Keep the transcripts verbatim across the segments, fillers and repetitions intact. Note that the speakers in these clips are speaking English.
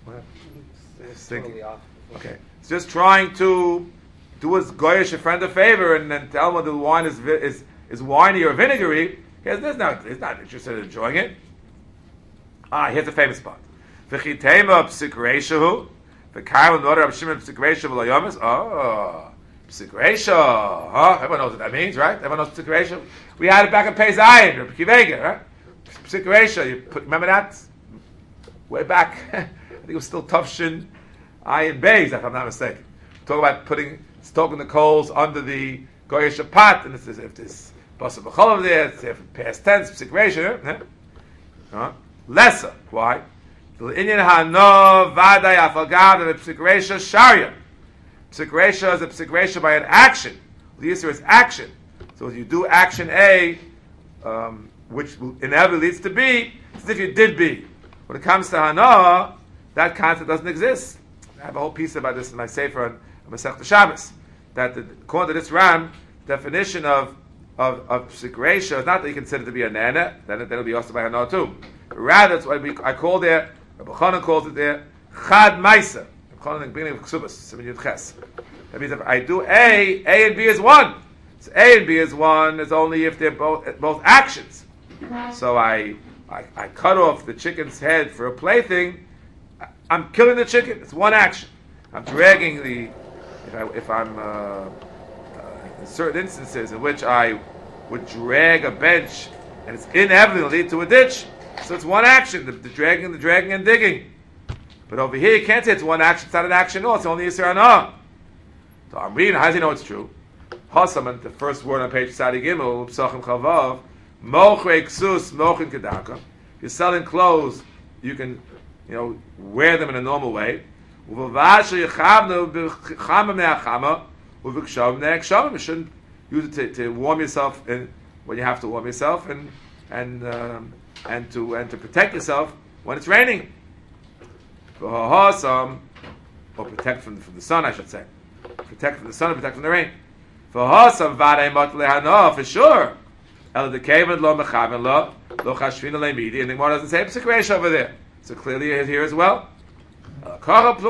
What? It's thinking. totally off. Okay, it's just trying to do his goyish a friend a favor and then tell him that the wine is vi- is is winey or vinegary. He has this not he's not interested in enjoying it. Ah, here's a famous spot. V'chitema psikreishahu, v'karman noder Rab Shimon psikreisha v'layomis. Oh, psikreisha. Huh? Everyone knows what that means, right? Everyone knows psikreisha. We had it back in Pei Zayin or Kivega, right? Psikreisha. You put remember that way back. I think it was still Tufshin Ayin Beis, if I'm not mistaken. Talk about putting stoking the coals under the goyish pot, and this is if this basa b'cholav there, it's if past tense psikreisha. Huh? Huh? Lesser. Why? Inyan hano vaday afagav and psikreisha sharia. Psikreisha is a psikreisha by an action. The answer is action. So if you do action A, um, which inevitably leads to B, it's as if you did B. When it comes to hana, that concept doesn't exist. I have a whole piece about this in my sefer on Masechta Shabbos. That the, according to this Ram, definition of of of psikreisha is not that you consider to be a nana, then it, then it'll be also by hana too. Rather, it's what we, I call there. Rabbi Chanan calls it there chad maisa. Rabbi Chanan in the beginning of Ksubas, Siman Yud Ches. That means if I do A, A and B is one. So A and B is one. It's only if they're both both actions. So I, I I cut off the chicken's head for a plaything. I'm killing the chicken. It's one action. I'm dragging the. If I if I'm uh, uh, in certain instances in which I would drag a bench and it's inevitably lead to a ditch. So it's one action, the, the dragging, the dragging and digging. But over here you can't say it's one action, it's not an action, no, it's only Yisra Anah. So I'm reading, how does he know it's true? Hasam, the first word on page Sadi Gimel, Psachim Chavav, Mochre Ksus, Mochin Kedaka. You're selling clothes, you can, you know, wear them in a normal way. You shouldn't use it to, to warm yourself in, when you have to warm yourself, and and um, and to and to protect yourself when it's raining. Or protect from the, from the sun, I should say. Protect from the sun and protect from the rain. For sure. And the Gemara doesn't say psikreisha over there. So clearly it is here as well. Not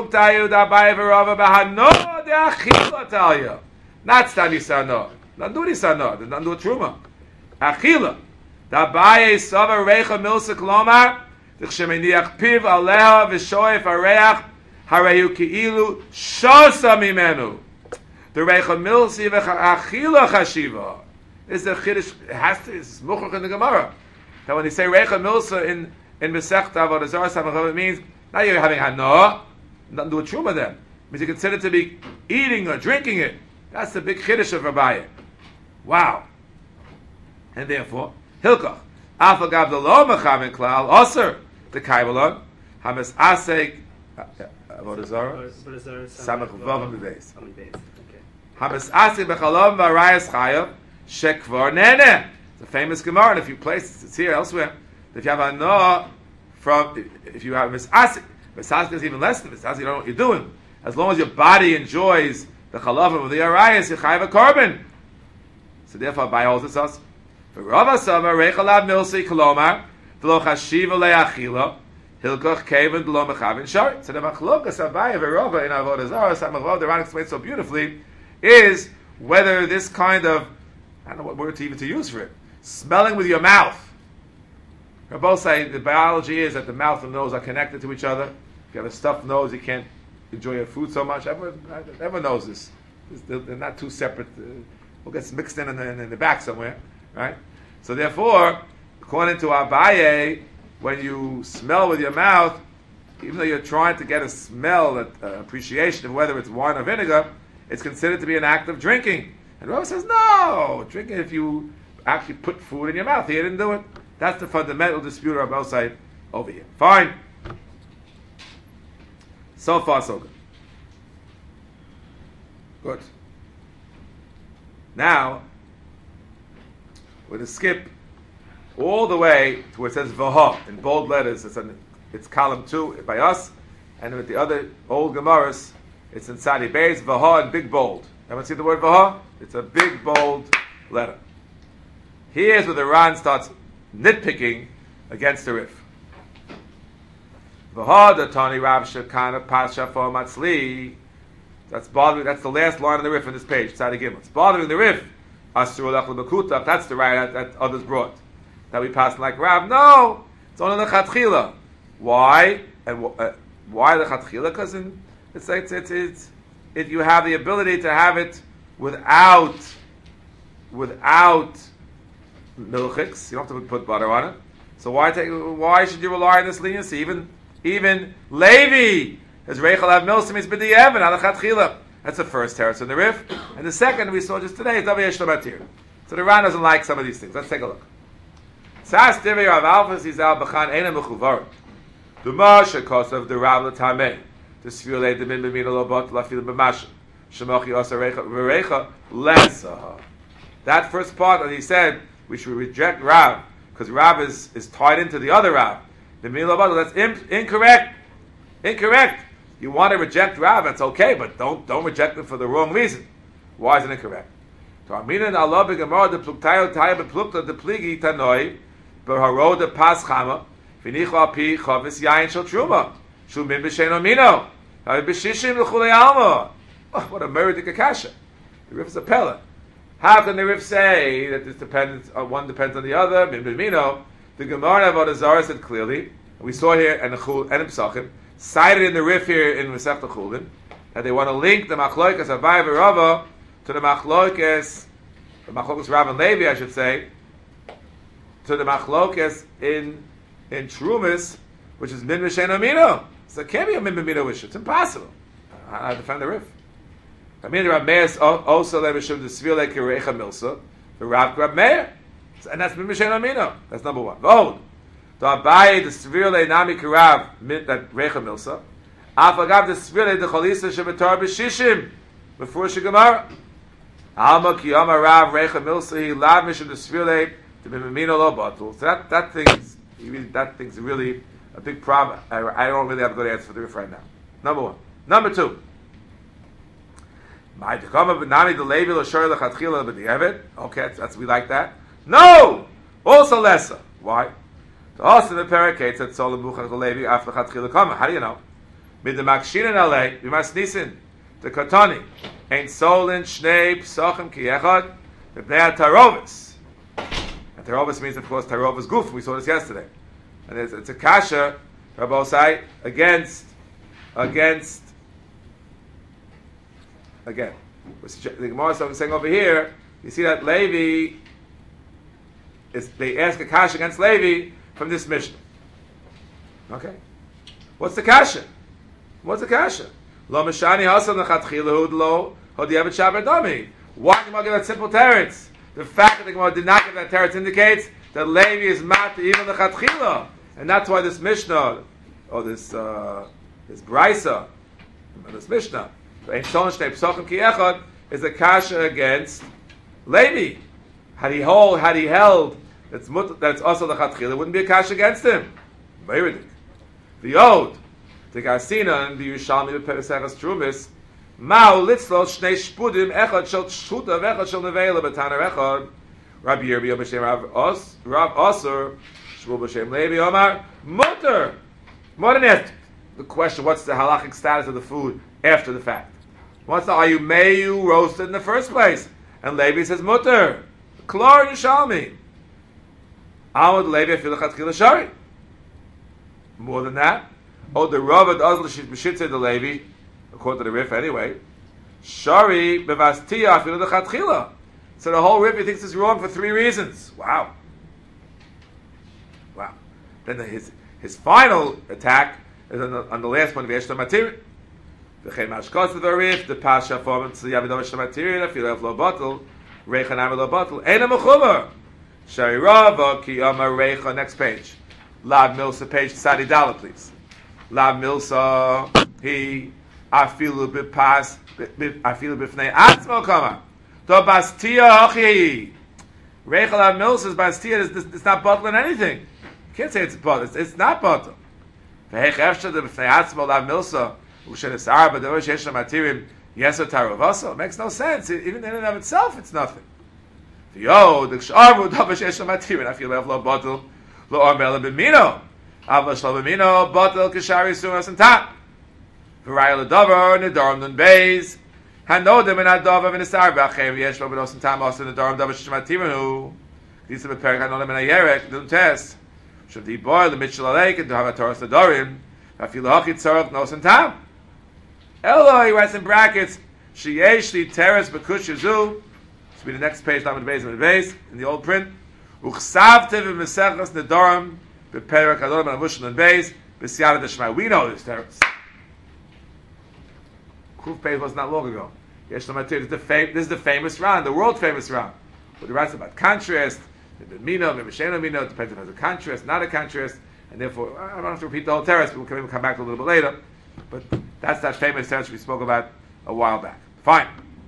stani sano. Not do sano. Not do truma. Achila. Da baye sava recha milsa klomar. D'chshemeniach piv aleha v'shoef areach harehu ki'ilu shosa mimenu. The recha milsi v'achila chashiva. Is the chiddush? It has to. It's muchach in the Gemara. That when they say recha milsa in in Masechta Avodah Zarah Samachov, it means not you're having hana, nothing to do with truma. Then it means you consider it to be eating or drinking it. That's the big chiddush of Rabbi. Wow. And therefore, hilkach afagav the lo mechaven klal aser the kaivalon hamas asek Avodah Zarah Samach Vavam Beis hamas asek bechalom v'arayas chayav shekvar nene. It's a famous Gemara in a few places. It's here elsewhere. If you have a no from, if you have misasik, misasik is even less than misasik. You don't know what you're doing. As long as your body enjoys the chalavim of the arayas, you chayav a carbon. So therefore, by holds it's us. V'rava sama reichalav milsi kolomar v'lo chashiva le'achila hilkoch keven v'lo mechavin shari. So the machlokas avaya v'rava in Avodah Zarah Samachov, the Ran explains so beautifully, is whether this kind of, I don't know what word to even to use for it, smelling with your mouth. They both say the biology is that the mouth and nose are connected to each other. If you have a stuffed nose, you can't enjoy your food so much. Everyone, everyone knows this. They're not two separate. Uh, we'll get mixed in in the, in the back somewhere, right? So therefore, according to Abaye, when you smell with your mouth, even though you're trying to get a smell, an uh, appreciation of whether it's wine or vinegar, it's considered to be an act of drinking. And Rava says, no, drinking if you actually put food in your mouth. He didn't do it. That's the fundamental dispute of both sides over here. Fine. So far, so good. Good. Now, we're going to skip all the way to where it says Vaha in bold letters. It's, an, it's column two by us, and with the other old Gemaras, it's in Sadi Beis, Vaha in big bold. Everyone see the word Vaha? It's a big bold letter. Here's where the Ran starts nitpicking against the Rif. V'hada Tani Rav Shekana Pasha for Matzli. That's bothering. That's the last line of the riff on this page. Tzadi Gimel. It's bothering the riff. Asur Lech Lebekutav. That's the right that, that others brought. That we pass like Rav. No, it's only the Chatchila. Why? And uh, why the Chatchila? Because it's like it's, it's, it's if you have the ability to have it without without milchiks, you don't have to put butter on it. So why take? Why should you rely on this leniency? Even even Levi, his Reichel have milsim is b'di Evan on the Chatchila. That's the first teretz in the Rif, and the second we saw just today is Davi Yesh Lamatir. So the Ran doesn't like some of these things. Let's take a look. Sas Divi Rav Alphas Yizal B'chan Eina Mechuvar. Duma Shekosav the Rav L'Tamei. The Sfirlei the Min B'min Lobot Lafil B'Mashem. Shemochi Osa Reicha V'Reicha Lesa. That first part that he said we should reject Rav because Rav is, is tied into the other Rav. The Min Lobot, that's in, incorrect. Incorrect. You want to reject Rav, that's okay, but don't don't reject him for the wrong reason. Why is it incorrect? To Aminan Allah beGemara the Pluktayo Tayo bePlukta the Pligi Tanoi beHaro the Pas Chama V'Nichu Al Pi Chavis Yain Shel Truma Shumin B'Shein Amino B'Shishim L'Chulei Alma. What a meritic akasha! The Rif is a pella. How can the Rif say that this depends on one depends on the other? Min B'Mino. The Gemara Avodah Zarah said clearly. We saw here and the Chul and Psachim. Cited in the Rif here in Masechta Chulin, that they want to link the Machloikas Avai v'Rava to the Machloikas, the Machloikas Rav and Levi, I should say, to the Machloikas in in Trumas, which is Min V'Shein Amino. So it can't be a Min B'Mino wish. It's impossible. I defend the Rif. I mean, the Rav Meir also let Mishum the Svir like Reicha Milsa, the Rav Rav Meir, and that's Min V'Shein Amino. That's number one. Vote. The Abaye the Svirle Nami Karav that Reicha Milsa. Afagav the Svirle the Chalisa Shebetar B'Shishim before Shigamara. Alma Kiyama Rav Reicha Milsa he lav Mishum the Svirle to Bimino Lo Batul. So that that thing's that thing's really a big problem. I, I don't really have a good answer for the Rif right now. Number one. Number two. My Dekama B'Nami the Levi L'Shor L'Chatchila B'Di'evet. Okay, that's we like that. No, also lesser. Why? Also, the parakeets at Solam Buchach Levi after Chatchila Kama. How do you know? Mid the Makshin in L A, we must listen. The Katani ain't Solin Shnei Psachim Kiyechad the Bnei Tarovis. And Tarovis means, of course, Tarovis Guf. We saw this yesterday, and it's, it's a kasha Rabbosai against against again. The Gemara is saying over here. You see that Levi is they ask a kasha against Levi from this Mishnah. Okay. What's the kasha? What's the kasha? Lo mishani hasan lechatchila hudlo hodiyavad shabadami. Why did the Gemara give that simple teretz? The fact that the Gemara did not give that teretz indicates that Levi is mat even the lechatchila, and that's why this Mishnah or this uh, this Brisa, this Mishnah, ein solon shnei psachim ki echad, is a kasha against Levi. Had he hold, had he held. That's mut, that's also the Chatchila. It wouldn't be a kash against him. Very ridiculous. The Yod, the Garsina, and the Yushalmi, the Pereseches Trumis, Mao litzlo shnei shpudim echad shel shuta vechad shel nevela b'taner echad. Rabbi Yirmi b'shem Rav Os Rav Osur Shmuel b'shem Levi Omar mutter. More than that, the question: what's the halachic status of the food after the fact? What's the are you mayu roasted in the first place? And Levi says mutter. Klar Yushalmi. More than that, oh, the Rav Azl Shitze the Levi, according to the Rif anyway, Shari bevastia afilu the Chatchila. So the whole Rif he thinks is wrong for three reasons. Wow, wow. Then the, his his final attack is on the, on the last one. V'yesh Matir. The Chemashkos of the Rif, the Pasha form to Yavidosh Matir, afilu lo bottle, Rechanam lo bottle, Eina mechumer. Shairava ki Amar Reicha. Next page. Lav Milsa page Sadi Dala, please. Lav Milsa he afilu b'pas afilu b'fnei atzmo kama. To bastia hachi. Reicha Lav Milsa's bastia is it's not bottling anything. You can't say it's bottle. It's, it's not bottle. V'hech efshad b'fnei atzmo Lav Milsa u'shenesar b'davar sheyesh matirim yeser taravasa. Makes no sense. Even in and of itself, it's nothing. Yo, the ksharvu davar sheyesh matirim. I feel like lo bottle lo armela b'mino. Avla Shlomimino, Batel Kishari Sumas and Tap. Varayal Dover, Nidarim Nun Beis. Hanodim and Adova and Isar Bachem, Yeshua Benos and Tam, also Nidarim Dover Shematimu. These are the Perik Hanodim and Ayerek, Dun Test. Should the boy, the Mitchell Lake, and to have a Torah Nidarim. Afilahaki Tzarok Nos and Tam. Eloi, he writes in brackets, Sheyeshli Teres Bekush Yazu. This will be the next page, Lamed Beis and Beis, in the old print. Uchsavte v'mesechas Nidarim, Beperik Hanodim and Avushal and Beis, B'siyada Deshmai. We know this Teres. Kuf page was not long ago. Yesh Lamatir, this is the fam- this is the famous round, the world famous round. But he writes about contrast, the Mino, the Misheno Mino, depends if it's a contrast, not a contrast, and therefore, I don't have to repeat the whole terrace, but we'll come, come back to a little bit later. But that's that famous terrace we spoke about a while back. Fine.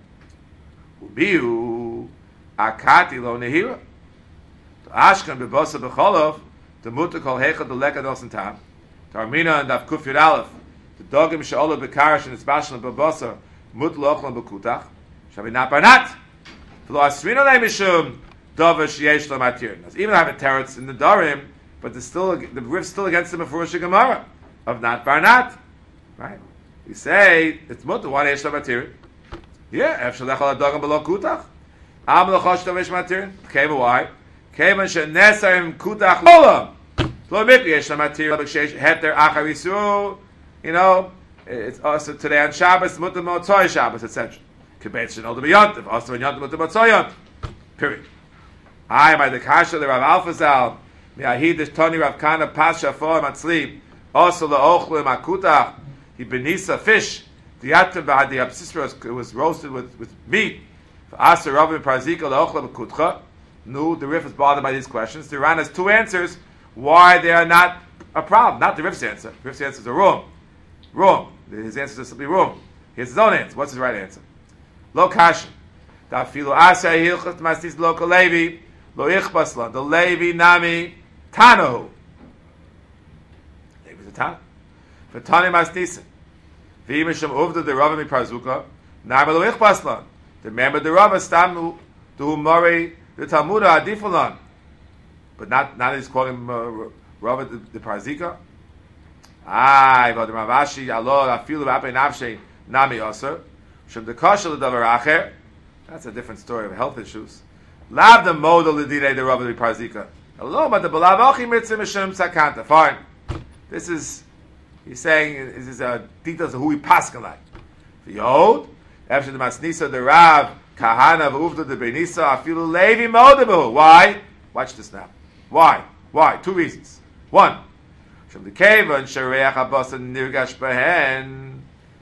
Ubiu akati lo nehira. To Ashkan bebosa becholov, to muta kol hechad the lekad osan tam, to Armina and Daf Kuf Yud Aleph, the dogim she'olah bekarish and its bashlan bebosa, mut lo ochlan bekutach, shavi not barnat. V'lo asrina le mishum, dover sheyesh lo matir. Even have a teretz in the darim, but there's still, the riff's still against the Mefurush Gemara of not barnat. Right? We say, it's muta, why yesh lo matir? Yeah, ef shalech al dogim below kutach. Am lechosh dovesh matir. Keva why? Keva shenesarim kutach lolam. Lo mikri yesh lo matir, b'kshesh heter achar yisur. You know, it's also today on Shabbos, muta motzoi Shabbos, et cetera. Kibetz shenol de b'yontiv, also b'yontiv muta motzoi yontiv. Period. I, by the kasha, the Rav Alfazal, mi'ahid the Tony Rav Kana Pasha for Matzli, also the Ochlu Makutach, he benisa fish, the Yatim Ba'ad the Absisra, it was roasted with, with meat. For Asa Rav Parzika, the Ochlu Makutcha. No, the Rif is bothered by these questions. The Iran has two answers why they are not a problem. Not the Rif's answer. The Rif's answers are wrong. Wrong. His answers are simply wrong. Here's his own answer. What's his right answer? Lo kasha. Da filu asa hilchat mastis lo Levi lo ichbasla. The Levi nami tanahu. Levi's a tan. For tani masnisa. V'imisham uvda the Rava mi parzuka. Nami lo ichbasla. The member the Rava stamu du mori the Talmuda adifulan. But not not he's calling him uh, Rava the, the parzika. Ay, but the Ravashi, Allah, afilu b'apei nafshei nami aser. Shem dekasha l'davar acher. That's a different story of health issues. Lav the model l'direi the Rava the Parzika. Allah, but the balav achi mitzvah mishem sakanta. Fine. This is, he's saying, this is uh, details of who we paskin like. V'yod, after the masnisa, the Rav, kahana v'uvda the benisa, afilu levi modebu. Why? Watch this now. Why? Why? Two reasons. One, from the keva and shareach abasa nirgash behen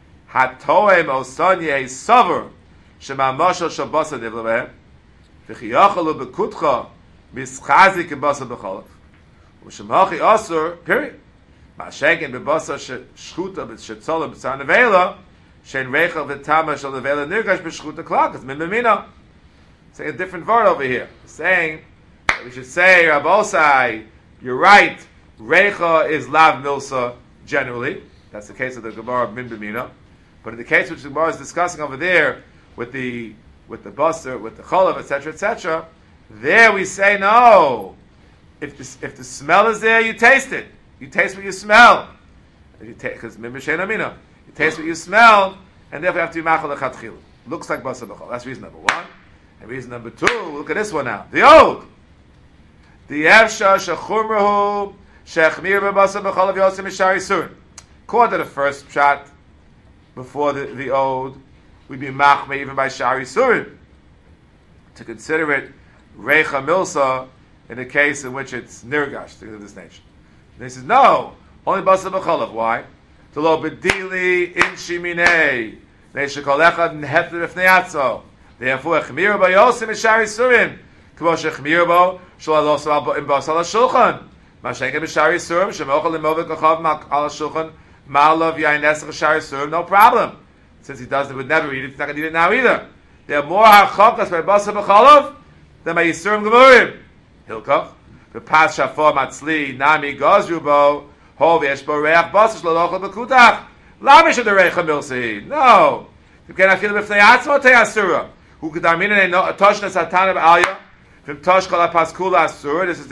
hatoem osanye saver shema mashal shabasa nivla behen v'chiyachalu bekutcha mischazik basa b'chalav u'shemachi asur period ma'ashekin b'basa shchuta b'shetzola b'tzar nevela shein reichel v'tama shal nevela nirgash b'shchuta klak it's min b'mina. Saying a different word over here, saying we should say Rabosai, you're right. Reicha is lav milsa generally. That's the case of the Gemara of Min B'mina. But in the case which the Gemara is discussing over there with the with the buster, with the cholav, et cetera, et cetera, there we say no. If the, if the smell is there, you taste it. You taste what you smell. Because Min B'shein Amina, you taste what you smell, and therefore you have to be machal lechatchila. Looks like basar b'chol. That's reason number one. And reason number two, look at this one now. The old. The Evsha Shechumrahu Shechmir B'Basa B'Cholav Yosim Mishari Surin. According to the first shot, before the, the old, we'd be machme even by Shari Surin. To consider it Reicha Milsa in a case in which it's Nirgash, things of this nature. And he says, no, only Basa B'Cholav. Why? To lo B'dili in Shiminei. Neishakol Echad Nhetler Ifnei Therefore, Chmir B'Yosim Mishari Surin. K'mo Shechmir Bo Shalalos in Bas Al Shulchan. Mashenke B'Shari Surim Shemochel Limovik Achav Al Shulchan Ma'alav Yain Esach Shari Surim. No problem. Since he doesn't, would never eat it. He's not going to eat it now either. There are more Hachakas by Basa B'Chalav than by Yisurim Gemurim. Hilkach V'Pas Shafar Matzli Nami Gozru Bo Hov Yesh Bo Reach Basa Shlalochel B'Kutach Lamish of the Reicha Milsi. No. You cannot feel B'Fnei Atzmo Te'asura. Who could Armina no Toshna Satan of Alya from Tosh Kol HaPaskula Asura. This is the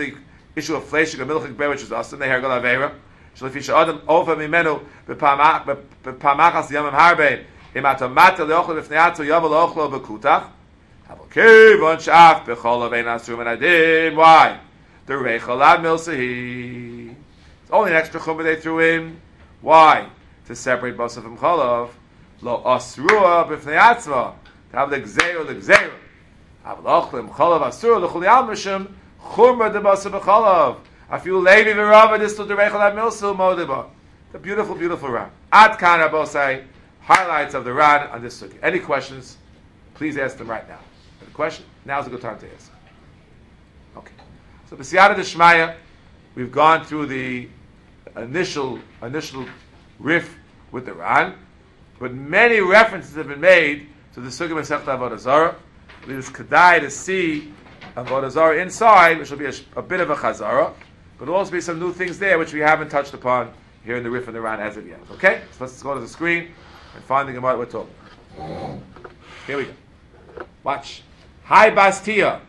issue of flesh, milchik ber, which is us, and the hair galavera. Shalifisha adam over mimenu bepamach bepamachas yamim harbe imatomata leochlo b'fneatzu yavel ochlo bekutach. Havokevon shaf bechol avein asur menadim. Why? The reichalad milsahi. It's only an extra chumah they threw in. Why? To separate basar from cholav. Lo asrua b'fneatzva. To have the gzeira, the gzeira. Havel ochlim cholav asur lechol yalmishim chumra de basar b'cholav. I feel Levi v'Rava this to the Reichalad Milsul Modeba. The beautiful, beautiful Ran. Ad Kan Rabosai, highlights of the Ran on this sukkah. Any questions? Please ask them right now. Any question? Now's a good time to ask. Okay. So B'siyata D'Shmaya, we've gone through the initial initial riff with the Ran, but many references have been made to the sukkah Masechta Avodah Zarah. It is kedai to see Avodah Zarah inside, which will be a, a bit of a chazara. But there'll also be some new things there which we haven't touched upon here in the Rif and the Ran as of yet. Okay? So let's go to the screen and find the Gemara we're talking. Here we go. Watch. Hi Bastia.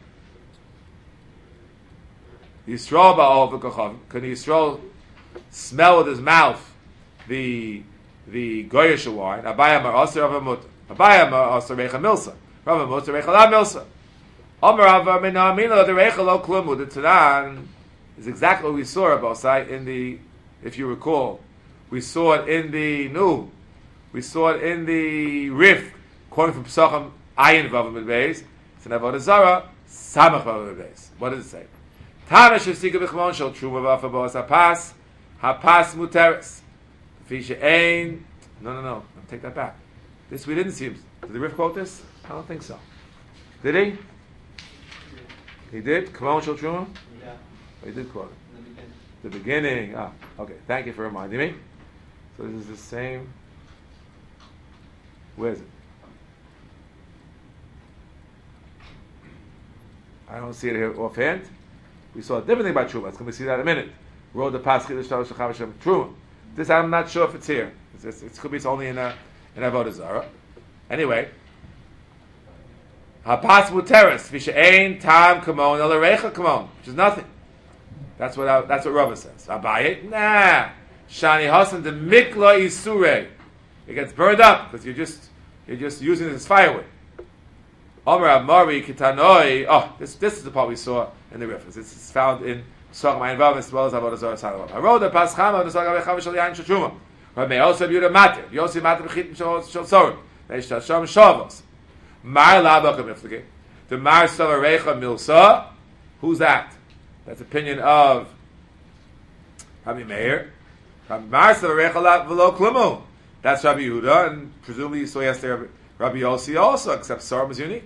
Yisrael ba'ol v'kochav. Can Yisrael smell with his mouth the the goyish wine? Abaya ma'aser Rav Amut. Abaya ma'aser Reicha Milsa. Rav Amut Reicha La Milsa. Amar Ava Minamina the Reicha Lo Klum the Tanan. Is exactly what we saw Rabosai in the, if you recall, we saw it in the no, we saw it in the Rif, quoting from Pesachim Ayin Vav Beis. It's an Avodah Zarah Samach Vav Beis. What does it say? Tanash Yisika B'Chmon Shel Truma V'Afabos Hapas Hapas Muteres. Fisha Ein. No, no, no. I'll take that back. This we didn't see him. Did the Rif quote this? I don't think so. Did he? He did. Kmon Shel Truma. Oh, he did quote it. The beginning. the beginning. Ah, okay. Thank you for reminding me. So this is the same. Where is it? I don't see it here offhand. We saw a different thing about Truma. It's going to see that in a minute. Road the Paschal Truma. This I'm not sure if it's here. It's, it's, it could be it's only in a in Avodah Zarah. Anyway. Hapas Muteres Visha Ein Tam Kamon Elarecha Kamon, which is nothing. That's what I, that's what Rava says. Abaye, nah. Shani Hasan the Mikla Isure. It gets burned up because you're just you're just using it as firewood. Omer Amari Kitanoi. Oh, this this is the part we saw in the reference. This is found in Sogam Ayin Vav as well as Avodah Zarah Salom. Haroda Paschama the Sogam Echav Shal Yain Shachuma. Rabbi also Yuda Mater. Yosi Mater B'Chitim Shal Shal Sorim. Neishta Sham Shavos. Mar Labach Miflege. The Mar Savarecha Milsa. Who's that? That's opinion of Rabbi Meir. Rabbi Marsa Rechalat V'lo Klumu. That's Rabbi Yehuda, and presumably you saw yesterday Rabbi Yossi also, except Sorim was unique.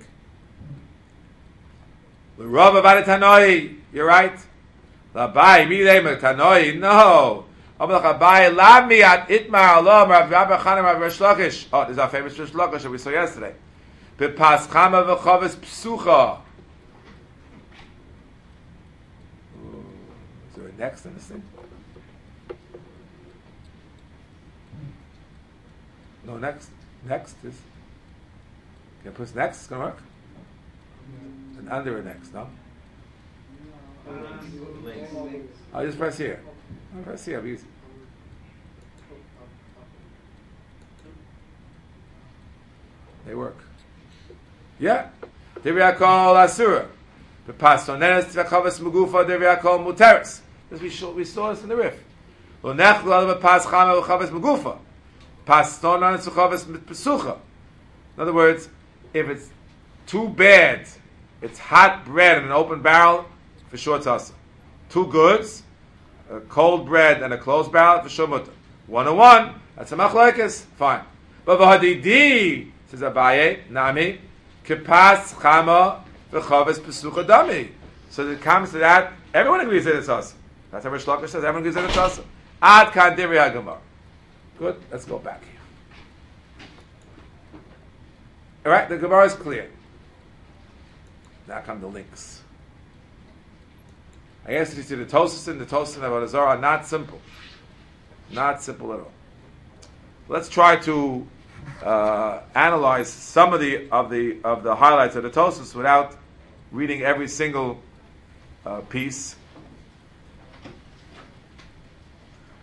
The Rav Avad Tanoi, you're right. Labai Milei Tanoi, no. Amalach Abai Lami at Itmar Alom Rabbi Rabbi Chanan Rabbi Rish Lakish. Oh, this is our famous Rish Lakish that we saw yesterday. Bepas Chama V'Chavis Psucha. Next in this thing? No, next. Next is. Can I push next? It's going to work? And under it next, no? I'll just press here. I'll press here, I'll be easy. They work. Yeah. Deviakol Asura. The Pastones Tvachavas Mugufa Deviakol Muteres. As we, show, we saw this in the Rif. In other words, if it's too bad, it's hot bread in an open barrel, for sure it's asa. Two goods, a cold bread and a closed barrel, for sure mutter. One on one, that's a machlekes, fine. But v'hadidi, says Abaye, nami, kipas chama v'chaves pesucha dami. So it comes to that, everyone agrees that it's asa. That's how Rish Lakish says. Everyone agrees that it's asa. Ad kan divrei haGemara. Good. Let's go back here. All right. The Gemara is clear. Now come the links. I guess you see the Tosafos and the Tosafos and Avodah Zarah are not simple. Not simple at all. Let's try to uh, analyze some of the of the of the highlights of the Tosafos without reading every single uh, piece.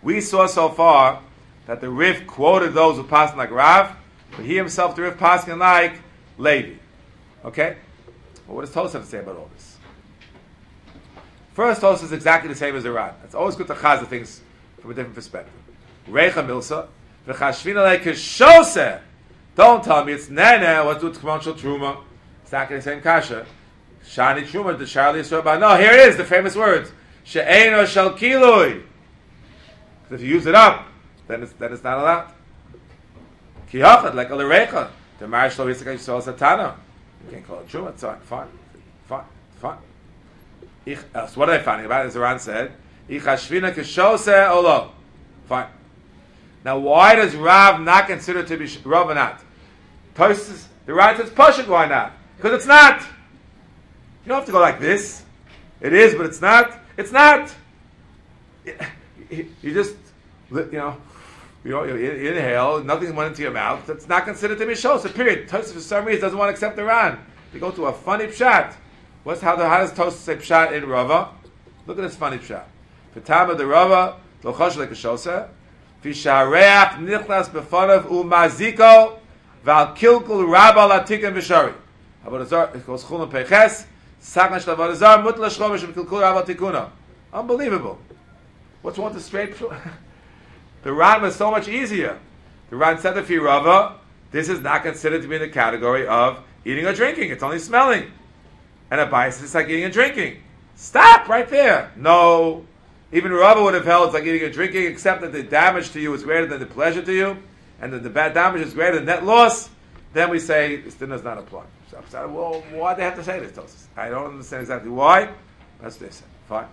We saw so far that the Rif quoted those who passed like Rav, but he himself, the Rif, passed like Levi. Okay? Well, what does Tosaf have to say about all this? First, Tosaf is exactly the same as the Ran. It's always good to chaz things from a different perspective. Reicha Milsa, v'chashvina lekeshose. Don't tell me it's nene. What's with commercial truma? It's not going to say in kasha. Shani truma the Charlie Yisrael. No, here it is. The famous words. She'eno shel kiloi. If you use it up, then it's then it's not allowed. Ki hachad like a lerecha. The marriage lo yisrael yisrael satana. You can't call it truma. It's fine, fine, fine, fine. Ich, uh, so what are they finding about? As the Ran said, ich hashvina keshose olo. Fine. Now, why does Rav not consider it to be Rav or not? Tosfos, the Ran says Pashut. Why not? Because it's not. You don't have to go like this. It is, but it's not. It's not. You just, you know, you know, you inhale, nothing went into your mouth. It's not considered to be Shos. Period. Tosfos for some reason doesn't want to accept the Ran. They go to a funny pshat. What's how the how does Tosfos say pshat in Rava? Look at this funny pshat. V'tama the Rava lo chosh like a Shoseh. V'shareach nichnas befonav umaziko v'al kilkul rabal atikim v'shari. Avodah it goes chulun peches sakna shel avodah zar mutla shchomish v'kilkul rabal tikuna. Unbelievable. What's wrong with the straight? The Ran was so much easier. The Ran said to Rava, this is not considered to be in the category of eating or drinking. It's only smelling. And a bias is like eating and drinking. Stop right there. No. Even Rava would have held it's like eating and drinking, except that the damage to you is greater than the pleasure to you, and that the bad damage is greater than net loss. Then we say this din does not apply. So, so well, why do they have to say this, Tosfos? I don't understand exactly why. That's what they say. Fine.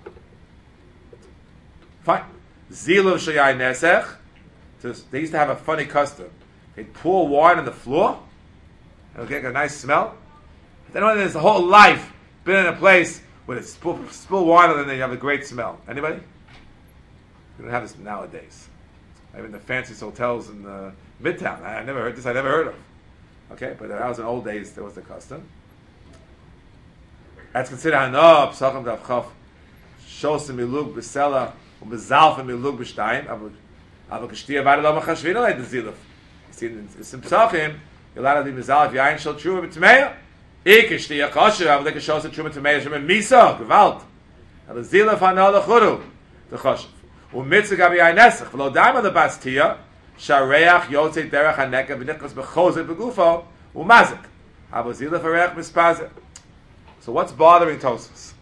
Fine. Zilu shayai nesech. They used to have a funny custom. They'd pour wine on the floor, and it'll get a nice smell. Then when there's a whole life been in a place where it's spill, spill wine and then you have a great smell. Anybody? We don't have this nowadays. Even the fanciest hotels in uh, Midtown. I, I never heard this. I never heard of. Okay, but that was in old days. There was the custom. That's considered hanah psachim davchav shosim milug b'sela u'mezalfim milug b'shtayim. Ava k'shtiya vada lo machashvina like the ziluf. You see, in some psachim, you're allowed to be mezalf yain shel tshuva b'tmeya. Ik k'shtiya kosher. Ava like a shosim tshuva b'tmeya shem misa gewalt. Ava ziluf hanah lechuru the choshev. U'mitzvah gabi yain nesach v'lo daima the bastia. Shareach yotzei derech haneka v'nichlas b'chozet b'gufo u'mazik. Ava ziluf hareach mispazeh. So what's bothering Tosfos?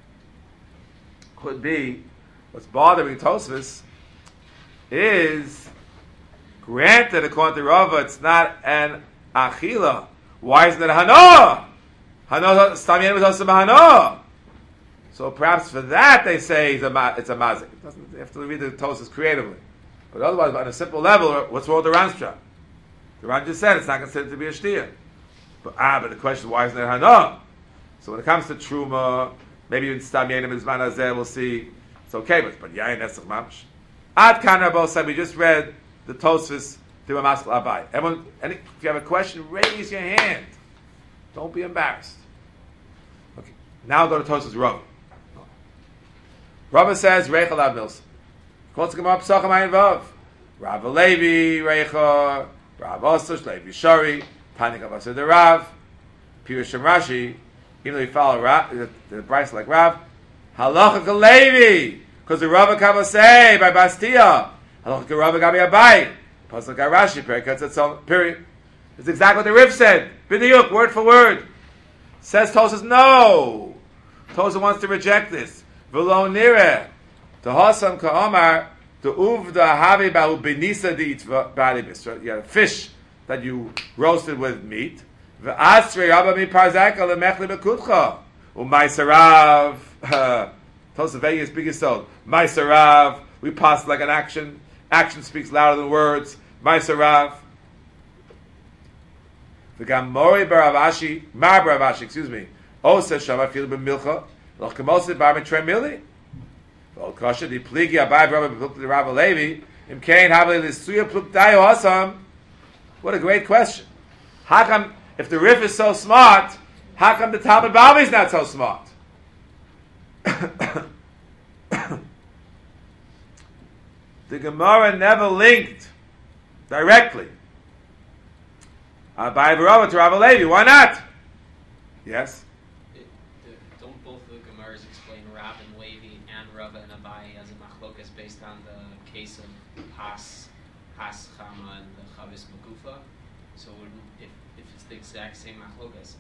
Could be, what's bothering Tosfos is, granted, according to Rava, it's not an achila. Why isn't it hana? Hana, stamien was also hana. So perhaps for that they say it's a, it's a mazik. It doesn't, you have to read the Tosfos creatively. But otherwise, on a simple level, what's wrong with the Ran's shot? The Ran just said it's not considered to be a shtiyah. But ah, but the question is, why isn't it hana? So when it comes to truma, maybe even stam yenim is manazeh, we'll see it's okay, but but yain nesach mamash. Ad kan Rabbi said we just read the Tosfos to Maskal Abai. Everyone, any, if you have a question, raise your hand. Don't be embarrassed. Okay, now go to Tosfos Rava. Rava says Reicha Lav Milsa. Quotes Gemara Pesachim Ayin Vav. Rav Levi Reicha, Rav Osush Levi Shari, Tanik Avasir the Rav, Pirush Rashi. Even though you follow Rav, the, the Bryce like Rav, Halacha Kalevi, because the Rava Kava say by Bastia, Halacha Rava Gabi Abai, Pasuk Rashi, Perikatz its own period. It's exactly what the Rif said, B'diuk, word for word. Says Tosfos, no. Tosfos wants to reject this. V'lo nireh, to Hasam Ka'omar, to Uvda Havi Ba'u Benisa Di'it Ba'alibis. You had a fish that you roasted with meat. V'asrei Rabba mi parzaka lemechli bekutcha u'maisarav. Tosafei is biggest soul. Maisarav. We pass like an action. Action speaks louder than words. Maisarav. V'gamori baravashi, mar baravashi. Excuse me. Osa shama fil b'milcha. Loch kemosid bar mitrei mili. V'ol kasha di pligi abai Rabba b'pluk the Rabba Levi. Im kein havli l'suya pluk dayo asam. What a great question. How come? If the Rif is so smart, how come the Talmud Bavli is not so smart? the Gemara never linked directly Abaye v'Rava to Rav Levi. Why not? Yes? It, the, don't both of the Gemaras explain Rav and Levi and Rava and Abaye as a machlokas based on the case of Pas, Pas Chama and the Chavis Magufa? So if, if it's the exact same machlokas,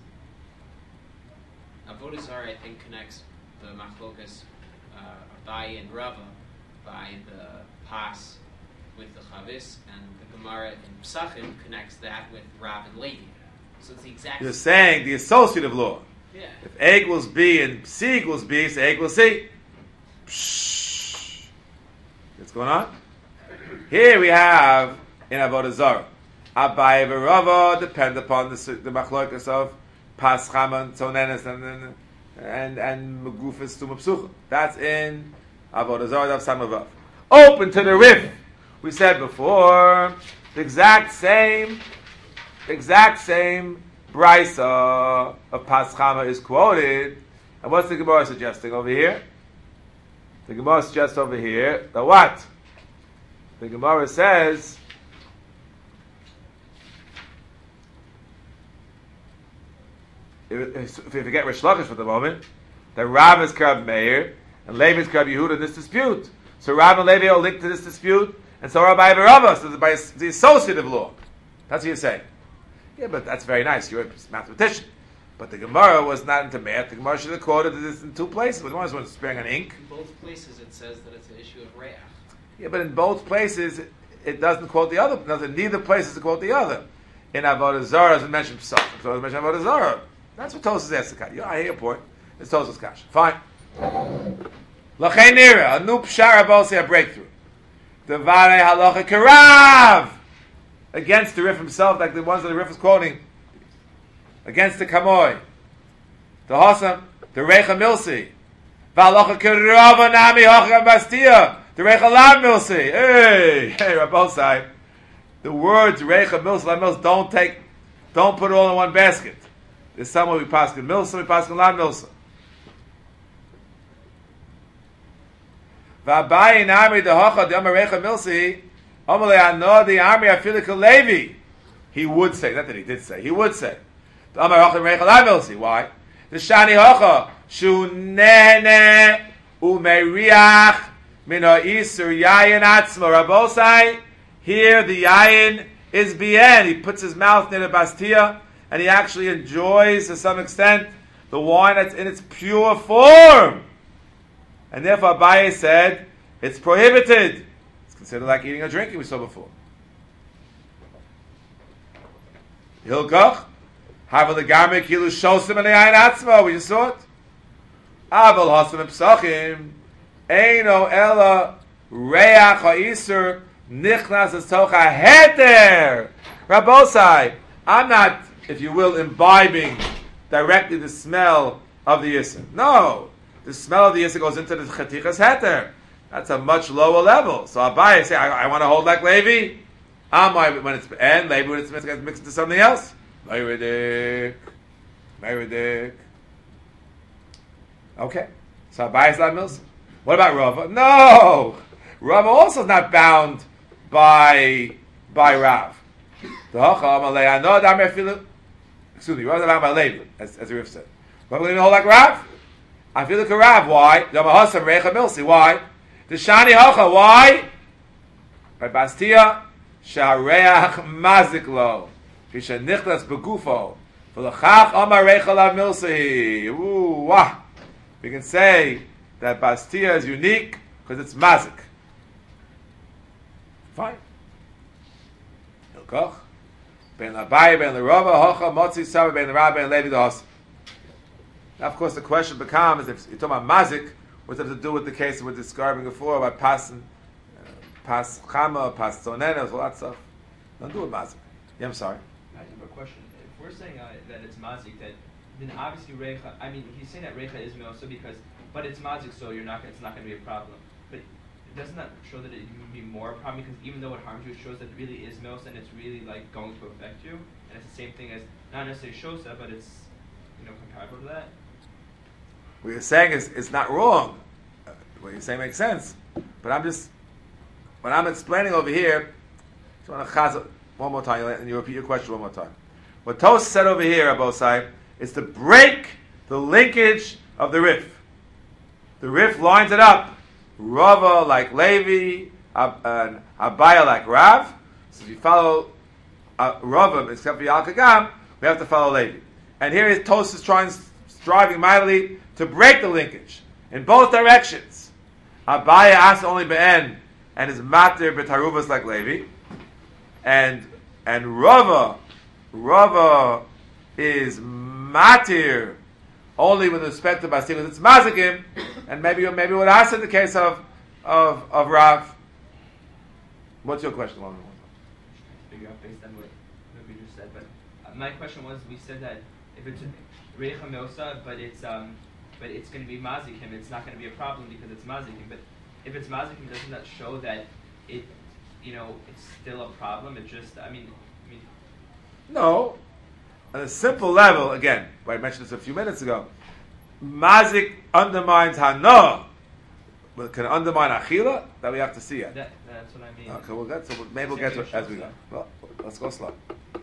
Avodah Zarah I think connects the machlokas uh, Abaye and Rava by the Pas with the Chavis, and the Gemara in Psachim connects that with Rav and Levi. So it's the exact. You're saying the associative law. Yeah. If A equals B and C equals B, so A equals C. Psh. What's going on? Here we have in Avodah Zarah, Abaye v'Rava depend upon the the machlokas of Pas Chama and Tzonenes and and and Megufas to Mepsucha. That's in Avodah Zarah of Samavav. Open to the Rif. We said before the exact same, exact same brisa of Pas Chama is quoted. And what's the Gemara suggesting over here? The Gemara suggests over here that what? The Gemara says if, if you forget Rish Lakish for the moment, that Rav is Karab Meir and Levi is Karab Yehuda in this dispute. So Rav and Levi are linked to this dispute, and so Rabbi Rava, so by the associative law. That's what you're saying. Yeah, but that's very nice. You're a mathematician. But the Gemara was not into math. The Gemara should have quoted this in two places. But the one was sparing on ink. In both places it says that it's an issue of Reach. Yeah, but in both places it, it doesn't quote the other. Doesn't neither places to quote the other. In Avodah Zarah, as we mentioned, Pesach. So it mentioned Avodah Zarah. That's what Tosas asked the Kash. Yeah, I hear your point. It's Tosas Kash. Fine. L'chein nira, a new pshara bosi, a breakthrough. Devare halacha karav, against the Rif himself, like the ones that the Rif is quoting, against the Kamoy, the Hossam, the Recha Milsi, v'halacha karav nami hocha bastia, the Recha Lav Milsi. Hey, hey, Rabbosai, the words Recha Milsi, Lav Milsi, don't take, don't put it all in one basket. There's some we pass in Milsi, we pass in Lav Milsi. V'abayi nami dehocha de'amar Recha Milsi, amalei ano de'amri afilik Levi. He would say, not that he did say, he would say. De'amar Recha Recha Lav Milsi. Why? The shani hocha shu nehne umeriach min ha'isur yayin atzmo. Rabbosai, here the yayin is bien. He puts his mouth near the bastia, and he actually enjoys, to some extent, the wine that's in its pure form. And therefore Abaye said, it's prohibited. It's considered like eating or drinking, we saw before. Hilkach, Havel the Garmek, Hilu Shosim and Le'ayin Atzma, we just saw it. Aval Hosim Psachim, Eino Ella, Reach HaIsur, Nichnas Estocha Heter. Rabbosai, I'm not, if you will, imbibing directly the smell of the Yisr. No. The smell of the Yisr goes into the Chatichas Heter. That's a much lower level. So Abaye say, I, I want to hold like Levi. Amai when it's and Levi when it's mixed, mixed into something else. Meiredik, Meiredik. Okay. So Abaye is like Milson. What about Rava? No, Rava also is not bound by by Rav. The Hacha Amalei Anod Amar Filu. Excuse me, Rava is not bound by Levi, as as the Rif said. Rava going to hold like Rav. I feel like a Rav. Why? Yamahasam Recha Milsi. Why? The Shani Hocha. Why? By Bastia Shareach Maziklo. Fisha Nichlas Begufo. For the Chach Amar Recha Lav Milsi. Ooh, wah. We can say that Bastia is unique because it's Mazik. Fine. Hilkoch. Ben Abaye, Ben Lerova, Hocha, Motzi, Saba, Ben Rabbi, Ben Levi, the Hossa. Now, of course, the question becomes, if you're talking about mazik, what does it have to do with the case we were describing before about pas, uh, pas chama, pas tonena, all that stuff? Don't do with mazik. Yeah, I'm sorry. I have a question. If we're saying uh, that it's mazik, that then obviously recha. I mean, he's saying that recha is milsa because, but it's mazik, so you're not. It's not going to be a problem. But doesn't that show that it would be more a problem? Because even though it harms you, it shows that it really is milsa and it's really like going to affect you, and it's the same thing as not necessarily shosa, but it's you know comparable to that. What you're saying is it's not wrong. Uh, what you're saying makes sense. But I'm just when I'm explaining over here, I want to chaz one more time, and you repeat your question one more time. What Tos said over here, Abosai, is to break the linkage of the Rif. The Rif lines it up. Rava like Levi, Ab, uh, Abaya like Rav. So if you follow uh, Rava, except for Yal Kagam, we have to follow Levi. And here is Tos is trying, striving mightily to break the linkage in both directions. Abaya asks only be'en and is matir b'taruvas like Levi, and and Rava, Rava is matir only with respect to Basilis. It's mazikim, and maybe maybe what I said in the case of of of Rav. What's your question, Lon? Figure out based on what we just said, but uh, my question was: we said that if it's Reicha Milsa, but it's um, but it's going to be mazikim, it's not going to be a problem because it's mazikim. But if it's mazikim, doesn't that show that it, you know, it's still a problem? It just, I mean, I mean. No, on a simple level. Again, I mentioned this a few minutes ago. Mazik undermines hana, but can it undermine achila? That we have to see yet. That, that's what I mean. Okay, we'll get to maybe we'll get to it as we go. Well, let's go slow.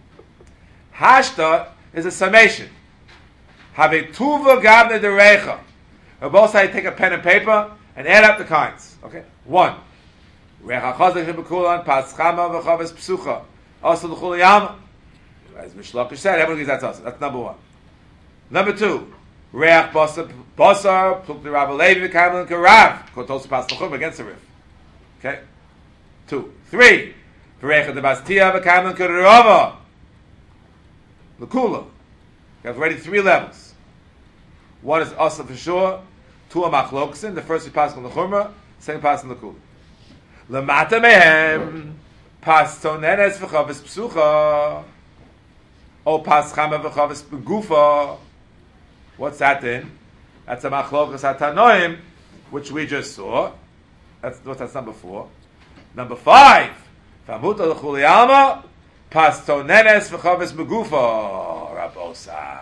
Hashta is a summation. Have a tuva gavne de reicha. Or both sides take a pen and paper and add up the kinds. Okay, one. Reicha chazak shebekulan paschama v'chaves psucha. Also the chuliyama. As Mishlakish said, everyone agrees that's us. That's number one. Number two. Reach basar basar pluk the Rabbi Levi v'kaimel karav. Kotos pas l'chum against the Rif. Okay. Two. Three. V'reicha de bastia v'kaimel karava. L'kula. We have already three levels. One is asa for sure. Two are machloksin. The first is pas on the chumra. Second pas on the kula. Lamata mehem pas tonenes v'chavis psucha. O pas chama v'chavis begufa. What's that then? That's a machlokas hatanoim, which we just saw. That's what that's number four. Number five. Famuta l'chuliyama pas tonenes v'chavis begufa. Rabosai.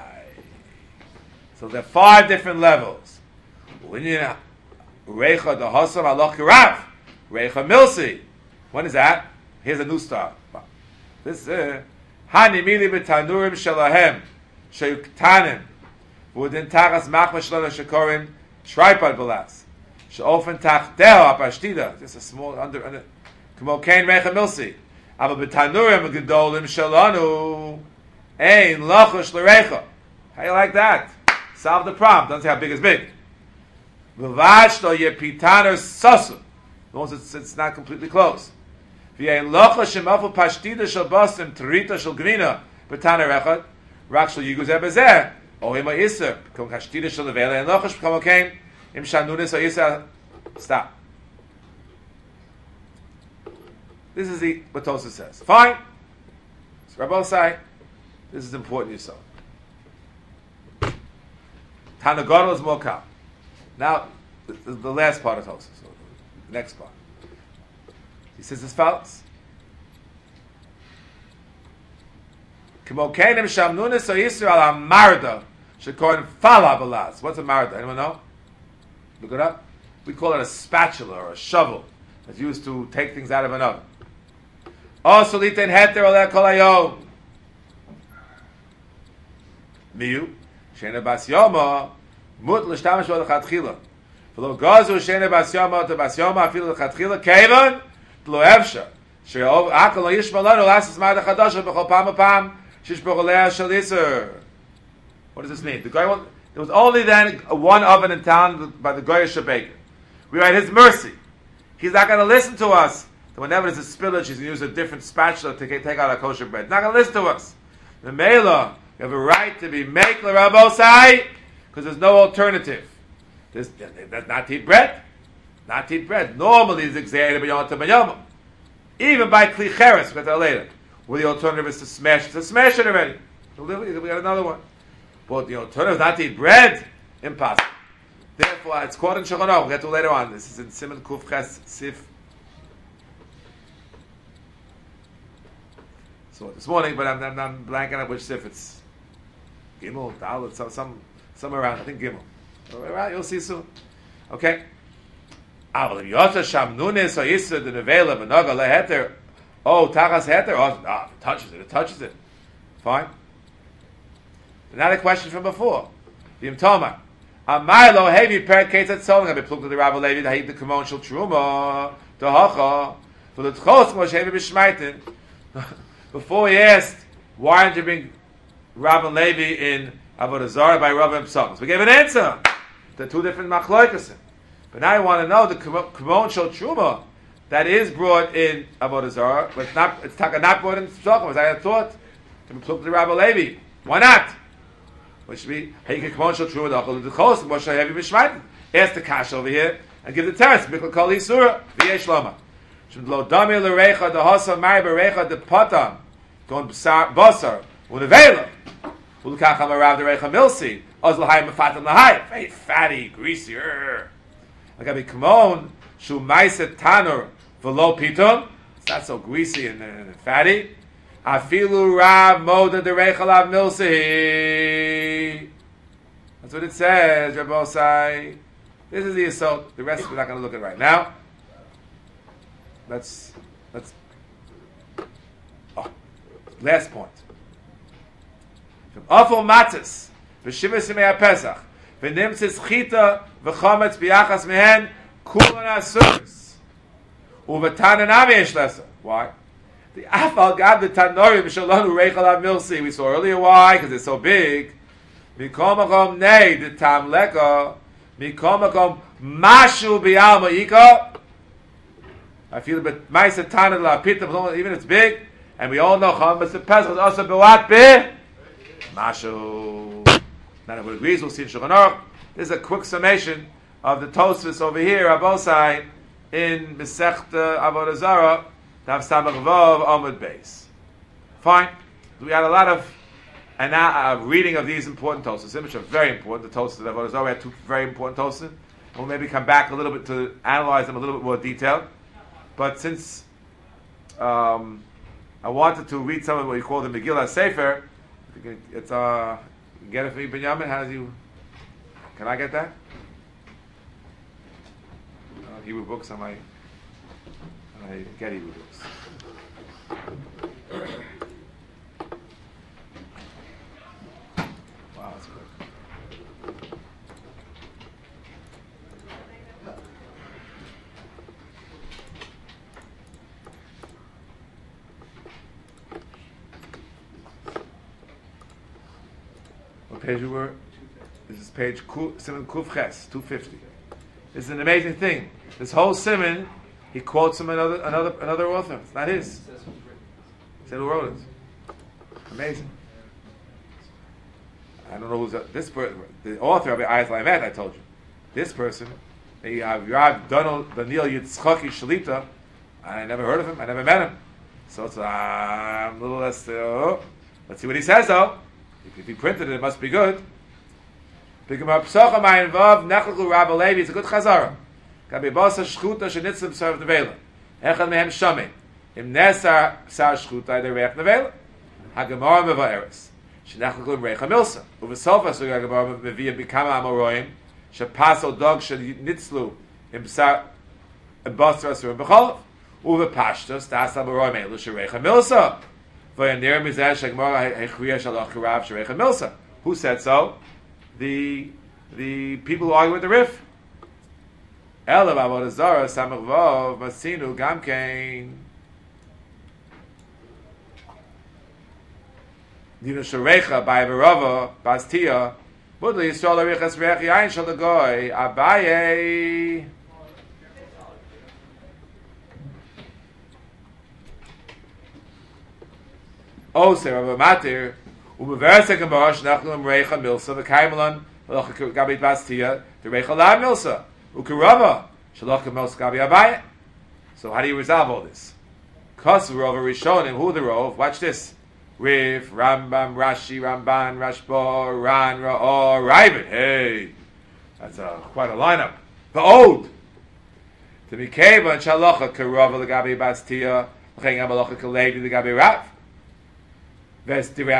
So there are five different levels. Reicha the Hasam Allah Kirav. Reicha Milsi. When is that? Here's a new star. This is Hani Mili B'Tanurim Shalahem Sheyuktanim V'udin Tachas Machma Shalom Shekorim Shripad Balas She'ofen Tachteho Apashtida. Just a small under under Kmo Kain Reicha Milsi. Aber B'Tanurim Gedolim Shalanu Ein Lachush L'Reicha. How you like that? Solve the problem. Doesn't say how big is big. V'vashto yepitaner sasu. As long as it's, it's not completely close. V'yein locha shemafu pashtida shel basim terita shel gvina b'taner echad rak shel yiguz ebezeh ohima iser kom kashtida shel levela and locha shkamo kein im shanunis o iser. Stop. This is the what Tosa says. Fine. So Rabbi say this is important you saw. Tanagadol is more calm. Now, the, the, the last part of Tosa, so the next part. He says as follows. What's a marda? Anyone know? Look it up. We call it a spatula or a shovel that's used to take things out of an oven. Also, litin heter oleh kol hayom. Miu. Shena bas yoma mut l'shtamish bo l'chatchila. V'lo gazu shena bas yoma to bas yoma afilu l'chatchila kevan t'lo efsha. She'ov akal lo yishma lanu l'asas ma'ada chadasha b'chol pam apam shishbach oleh shal yisur. What does this mean? The guy won't, there was only then one oven in town by the Goyish baker. We write his mercy. He's not going to listen to us. So whenever there's a spillage, he's going to use a different spatula to take out our kosher bread. Not going to listen to us. The Mela, you have a right to be Mekla Rabosai, because there's no alternative. There's, that's not to eat bread. Not to eat bread. Normally, it's exerted by Yom Tov. Even by Klicheres, we'll get that later. Where the alternative is to smash it. To smash it already. So we got another one. But the alternative is not to eat bread. Impossible. Therefore, it's quoted in Shulchan Aruch. We'll get to it later on. This is in Siman Kuf Ches Sif. So this morning, but I'm, I'm, I'm blanking on which Sif it's. Gimel, Dalet, some, some, somewhere around. I think Gimel. All right, you'll see soon. Okay. Aval im Yotza Sham Nunes or Yisra the Nevela Benoga Leheter. Oh, Tachas Heter. Oh, no, it touches it. It touches it. Fine. Now the question from before. V'im Tomar. Amaylo heavy per ketzat solong have plugged to the Rabbi Levi that he the commercial truma the hacha for the tchos was heavy b'shmaitin. Before he asked why didn't you bring Rabbi Levi in Avodah Zarah by Rabbi Psalms, we gave an answer. The two different machlokas. But now I want to know the commercial truma that is brought in Avodah Zarah, but it's not it's not brought in Psalms. As I had thought to be plugged to the Rabbi Levi. Why not? Which should be how you can commercial true the the chos what should have you b'shmaitin. Ask the kash over here and give the teretz mikol kol isura v'yesh lama. Should lo dami l'reicha the hasa mai b'reicha the patam gon b'sar basar unevela ulkach hamarav the reicha milsi oz l'hai mefatam l'hai very fatty greasy. Like I be kamon shu maiset tanur v'lo pitum. It's not so greasy and, and fatty. Afilu Rav Moda the Reichalav Milsi. That's what it says, Rabbi Osai. This is the assault. The rest we're not going to look at right now. Let's let's. Oh, last point. From Afol Matzis, v'Shiva Simei HaPesach, v'Nimtzis Chita v'Chometz b'Yachas Mehen Kulan Asuris uV'Tanan Avi Yesh Lesa. Why? The Afal Gad the Tanorim Shalonu Reichalav Milsi. We saw earlier why, because it's so big. Mikomakom Nei the Tam Leka. Mikomakom Mashu Bialma Ika. I feel a bit Maisa Tana La Pita, even it's big, and we all know Chametz the Pesach is also Bewat Be Mashu. Not everyone agrees. We'll see in Shulchan Aruch. This is a quick summation of the Tosfos over here, Abosai, in Masechta Avodah Zarah. Tav Samach Vav Amud Beis. Fine. We had a lot of and uh, reading of these important Tosfos, which are very important. The Tosfos of Avodah Zarah, we had two very important Tosfos. We'll maybe come back a little bit to analyze them a little bit more detailed. But since um, I wanted to read some of what we call the Megillah Sefer, it's uh, get it for me, Benjamin. How does you? Can I get that? Uh, Hebrew books on my. I get Hebrew books. Wow, that's good. What page we were? This is page Simon Kuf Ches, two fifty. This is an amazing thing. This whole Simon, he quotes from another another another author. It's not his. He said who wrote it. Amazing. I don't know who's that. This person, the author of the Ayat Lamed, I told you. This person, the Rav Donald Daniel Yitzchaki Shalita. I never heard of him. I never met him. So it's uh, I'm a little less. Uh, let's see what he says though. If, if he printed it, it must be good. It's a good chazara. Gabi basa shchuta shenitzim serve the vela. Echad mehem shamin. Im nesar sar shchuta de reich nevela. Hagemar mevaeres. Shenachlu reicha milsa. Uvesofa so hagemar mevia bikama amoroim. Shepaso dog shenitzlu im sar im basra sur becholav. Uve pashta stas amoroim elu shereicha milsa. Vayanir mizeh shagmar hechriya shalach karav shereicha milsa. Who said so? The the people who argue with the Rif. Elav Avodah Zarah Samach Vav Masinu Gamkein. Dinu Sharecha by Berava Bastia. Budli Yisrael Arichas Reich Yain Shalagoy Abaye. Oh, Sarah Matir. Ubeversek and Barash Nachlam Reicha Milsa the Kaimalan Gabit Bastia the Reicha La Milsa Ukarava Shalach Milsa Gabi Abaye. So how do you resolve all this? Kos Rova Rishonim, who the Rov? Watch this. Rif, Rambam, Rashi, Ramban, Rashba, Ran, Ra'or, Ravid. Hey, that's a, quite a lineup. The old. To be Keva and Shalacha Karava the Gabi Bastia, Cheng Amalacha Kalevi the Gabi Rav. We'll get to it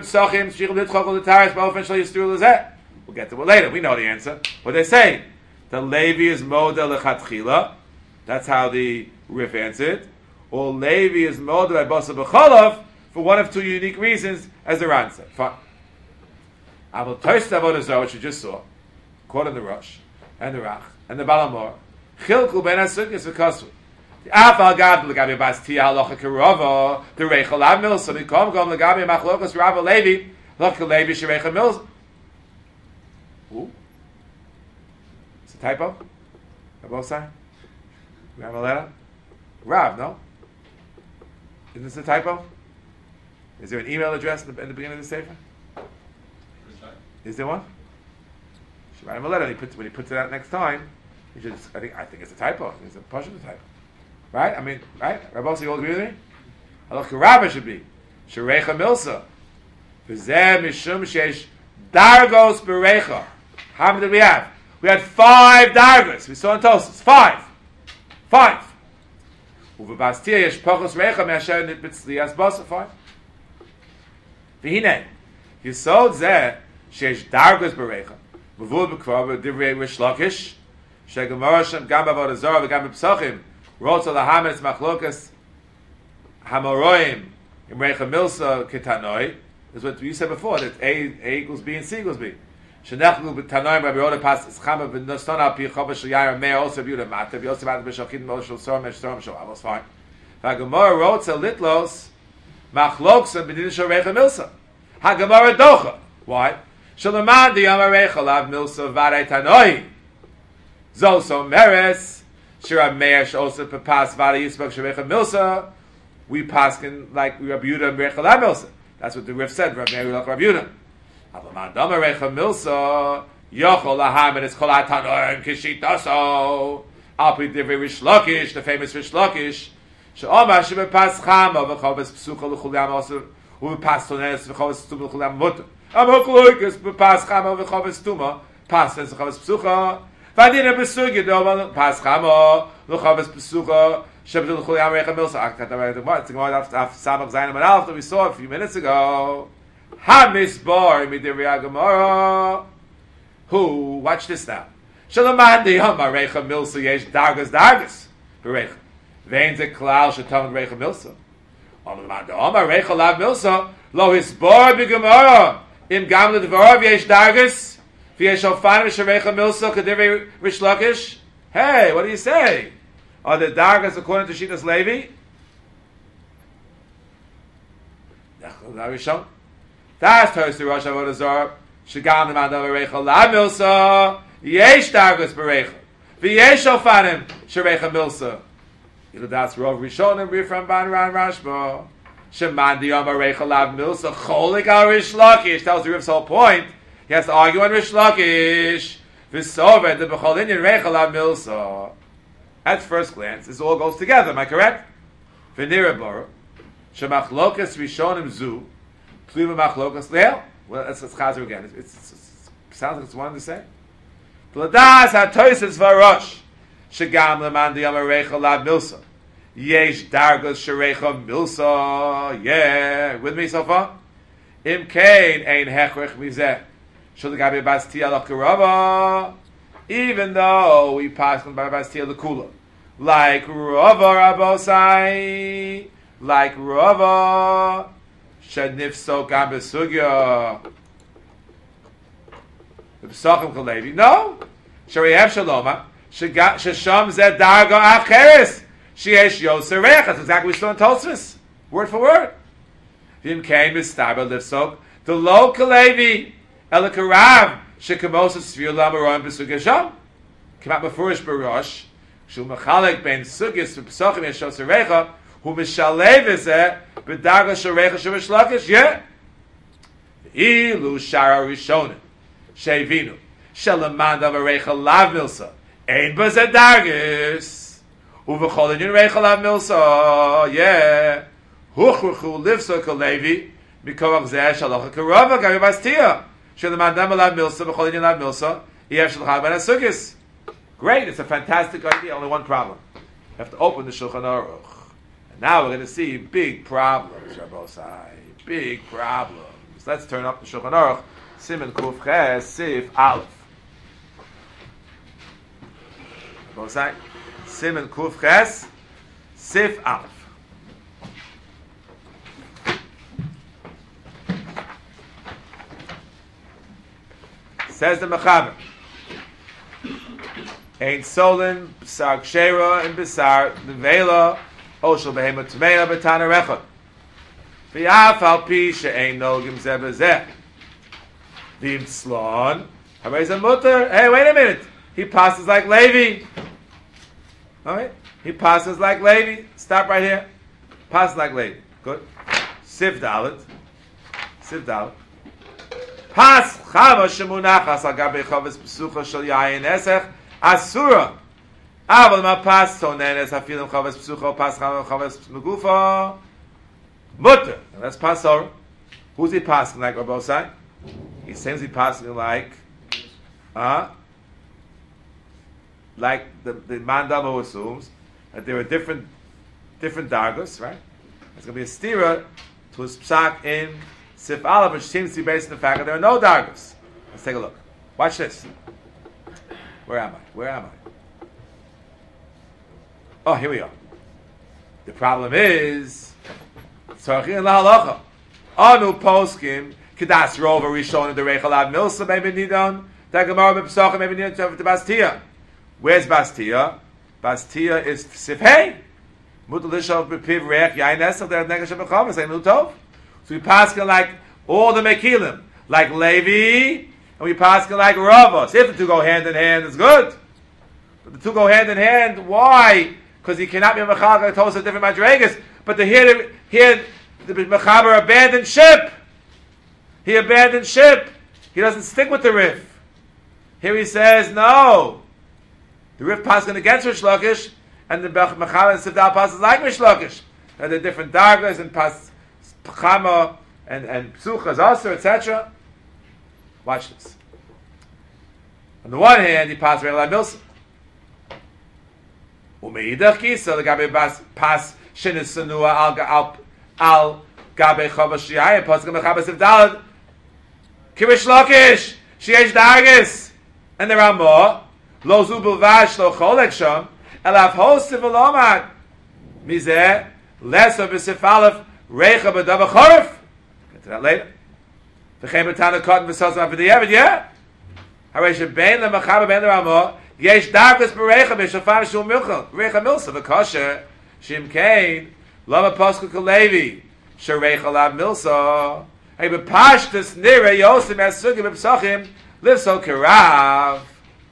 later. We know the answer. What they say? The Levi is Moda Lechatchila. That's how the Rif answered. Or Levi is Moda by Basa B'cholav for one of two unique reasons, as the Ran said. Fine. Aval Toist Avodah Zarah, which we just saw, quote in the Rosh, and the Rach, and the Balamor, Chilku ben HaSukkos v'Kosvu. The Afal Gad l'gabi Bastia halacha kerova, the Reicha Lav Milsa, Mikom Gom l'gabi Machlokas Rabba Levi, L'cha Levi Shereicha Milsa. Ooh. It's a typo? On both sides? We have a letter? Rav, no? Isn't this a typo? Is there an email address in the, in the beginning of the Sefer? Is there one? You should write him a letter. When he puts, when he puts it out next time, you should. I think. I think it's a typo. It's a partial typo, right? I mean, right? Rabbi, you all agree with me? Halakha Rabba should be Shereicha Milsa. V'zeh mishum sheish dargos bereicha. How many did we have? We had five dargos. We saw in Tosas. Five. Five. Uv'bastia yesh pachos reicha me'asher nitbitzlias basa. Five. V'hinei yisod zeh sheish dargos bereicha. Mavud b'kvar b'divrei Rish Lakish. Shegemara shem gam b'avodah zarah v'gam b'psachim. Rotza lahametz machlokas hamoroim im reicha milsa ketanoi. Is what you said before, that A, A equals B and C equals B. Shenechlu b'tanoim Rabbi Yoda pas ischama v'noston al pi choba shel yair mei also v'yuda mata v'yosef ad b'shachid m'ol shel sorim m'shtorim shel avos fine. V'hagemara rotza litlos machloksa b'din shel reicha milsa. Hagemara docha. Why? Shalaman di yama reicha lav milsa v'adei tanoi. Zoso meres shira meir sh'osa pepas v'adei yisbak shel reicha milsa. We paskin like Rabbi Yehuda and reicha lav milsa. That's what the Rif said, Rabbi Yehuda Rabbi Yehuda. Avaman dama reicha milsa yochol laham and it's kol atanoim kishitaso alpi divrei Rish Lakish, the famous Rish Lakish. She'omar shebepas chama v'chovas psucha l'chuliam also u'bepas tones v'chovas tuma l'chuliam mutter. Amokloikas bepas chama v'chovas tuma pas tones v'chovas psucha v'adina besugi dovan pas chama v'chovas psucha. Shebet l'chuliam reicha milsa. It's the Gemara after Samach Zayin and Alf that we saw a few minutes ago. Hamisbar midivri Gemara. Who? Watch this now. Shalaman diyama reicha milsa yesh dargas dargas bereicha. Vein ze klal shetam reicha milsa. Olaman diyama reicha lav milsa lo hisbar b'Gemara im gam l'dvarav yesh dargas v'yesh alfanim shereicha milsa kedivri Rish Lakish. Hey, what do you say? Are the dargas according to Shitas Levi? That's Tosh the Rosh Avodah Zarah. Shagam the Mandam Reicha La Milsa. Yesh dargas bereicha. V'yesh alfanim shereicha milsa. You know that's Rav Rishonim Rifram Ban Ran Rashba. Shemandi Yom Reicha La Milsa. Cholik al Rish Lakish. That was the Rif's whole point. He has to argue on Rish Lakish. V'sovet the B'chol Inyan Reicha La Milsa. At first glance, this all goes together. Am I correct? V'nira baro, shemachlokas rishonim zu, plima machlokas leil. Well, that's that's chazer again. It it's, it's, it sounds like it's one and the same. V'ladas ha'toises varosh, shegam leman diyam areicha lav milsa, yesh dargos shereicha milsa. Yeah, with me so far. Im kain ein hechrech mizeh, shul gabi bastia l'karava. Even though we pass on by Bastia the Kula, like Rava Rabosai, like Rava Shadnifso Gambesugya, the Pesachim Kalevi. No, Shariav Shaloma, Shasham Zed Darga Acheres, Sheesh Yoserech. That's exactly what we saw in Tosfos, word for word. Vim came Mistaba Livsok, the low Kalevi, Elikarav. Shekamosa Svir Lamaroim Besugasham. Came out Mefurish Barosh. Shul Mechalek Ben Sugis Pesachim Yeshos Recha. Who Mishalev is it? Bedaga Sharecha Shemish Lakish. Yeah. Ilu Shara Rishonim. Shevinu. Shalamanda Varecha Lav Milsa. Ein Bazadargis. Uvacholin Recha Lav Milsa. Yeah. Huchruchu Livso Kalevi. Mikovach Zeh Shalacha Karava Garibastia. Great, it's a fantastic idea, only one problem. You have to open the Shulchan Aruch. And now we're going to see big problems, Rabbosai. Big problems. Let's turn up the Shulchan Aruch. Siman Kuf Ches Sif Aleph. Both sides. Siman Kuf Ches, Sif Aleph. Says the Mechaber. Ein Solin, B'sar Kshera, and B'sar Nevela, Oshel Behemot Tmeya, B'tana Rechot. V'yaf al pi she'ein nogim zeh b'zeh. V'im tzlon, harei zeh mutter. Hey, wait a minute. He passes like Levi. Alright? He passes like Levi. Stop right here. Passes like Levi. Good. Siv Dalet. Siv Dalet. Pas chava shemunachas al gabe chavis psucha shel yayin esech asura. Aval ma pas tonenes hafilim chavis psucha pas chava chavis megufa mutter. That's pasor. Who's he passing like on both sides? He seems he passing like uh like the the mandamo assumes that there are different different dargos, right? It's going to be a stira to his psak in Sif Aleph, which seems to be based on the fact that there are no dargos. Let's take a look. Watch this. Where am I? Where am I? Oh, here we are. The problem is Tzarchin lahalacha. Anu poskim kedas rova rishon in the reichalav milsa maybe nidon that gemara b'psachim maybe nidon to Bastia. Where's Bastia? Bastia is Sifhei. Mutalishov b'piv reich yain esach der negesh b'chamas ein utov. So we pass like all the mekilim, like Levi, and we pass like Rava. So if the two go hand in hand, it's good. But the two go hand in hand, why? Because he cannot be a mechaber told us different madregas. But the here, here the mechaber abandoned ship. He abandoned ship. He doesn't stick with the Rif. Here he says no. The Rif passes against Rish Lakish, and the mechaber and Sivdal passes like Rish Lakish. And the different dargas and pas. Pachama and and Psuchas also, et cetera. Watch this. On the one hand, he passed Re'el Milsa. Umeidach Kisa, the Gabe Pas Shenis Sanua al al al Gabe Chavash Shiyai, Pas Gabe Chavas of Dalad. Kirish Lakish, Sheyesh Dargis, and there are more. Lo Zubul Vash Lo Cholek Sham, Elav Hostiv Olomad. Mizeh, less of a Sifalef. Reicha b'dava chorif. Get to that later. V'chem b'tana cotton v'sosam v'diyevet, yeah? Harei shebein le'machaba bein l'ramo, yesh darkness b'reicha b'shafam shul milcha, reicha milsa, v'kosher, shim kein, lama posku k'levi, shereicha lav milsa, hey b'pashtus nire yosim esugi b'psachim, live so kirav.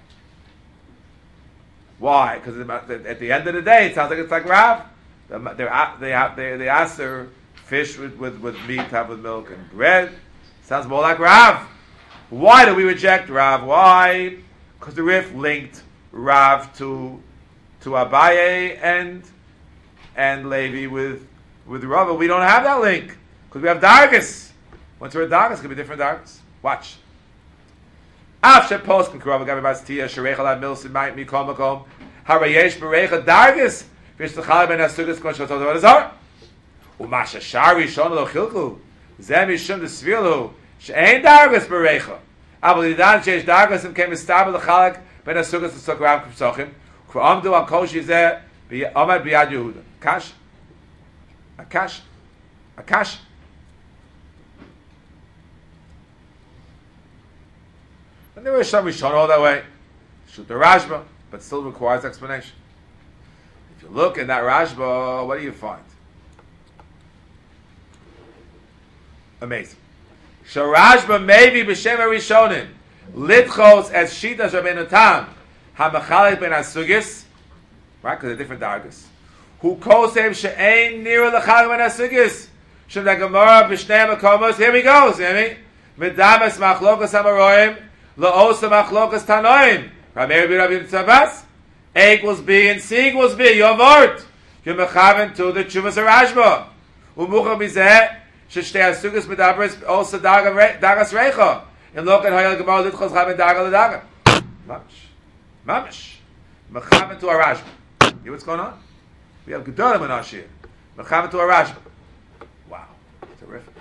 Why? Because at the end of the day, it sounds like it's like Rav. They're, they have, they, they ask their fish with, with, with meat, have with milk and bread. Sounds more like Rav. Why do we reject Rav? Why? Because the Rif linked Rav to to Abaye and and Levi with with Rava. We don't have that link because we have Dargis. Once we're Dargis, it could be different Dargis. Watch. After post can Kurava Gabi Bastia Sharecha La Milson might me come come Harayesh Berecha Dargis fish the Chalab and Asugas Konshot What is our Umasha Shari Shon Lo Chilku Zemi Shum the Svilu Shein Dargis Berecha Abel Yidan Shesh Dargis and came established the Chalak Ben Asugas to Sokrav Kupsochim Kramdu Al Koshi Zeh Be Omar Biad Yehuda Kash Akash Akash And there was some Rishon all that way. Shoot the Rashba, but still requires explanation. If you look in that Rashba, what do you find? Amazing. Sharashba maybe b'shem Rishonim litchos as shitas Rabbeinu Tam hamachalek ben asugis, right? Because they're different dargas. Who kosev she'ein nira l'chalek ben asugis. Shem da Gemara b'shnei makomos. Here we go. See me? Medamas machlokas hamaroim. La'osa machlokas tanoim. Rabbi Rabbi Tzavas. A equals B and C equals B. Your word. You're mechaven to the Tshuvas Rashba. Umucha mizeh. Sheshtei asugas medabres also dagas reicha. In lokan hayal gemara litchos chaven daga l'daga. Mamish. Mamish. Mechaven to a Rashba. You know what's going on? We have Gedolim in our shir. Mechaven to a Rashba. Wow. Terrific.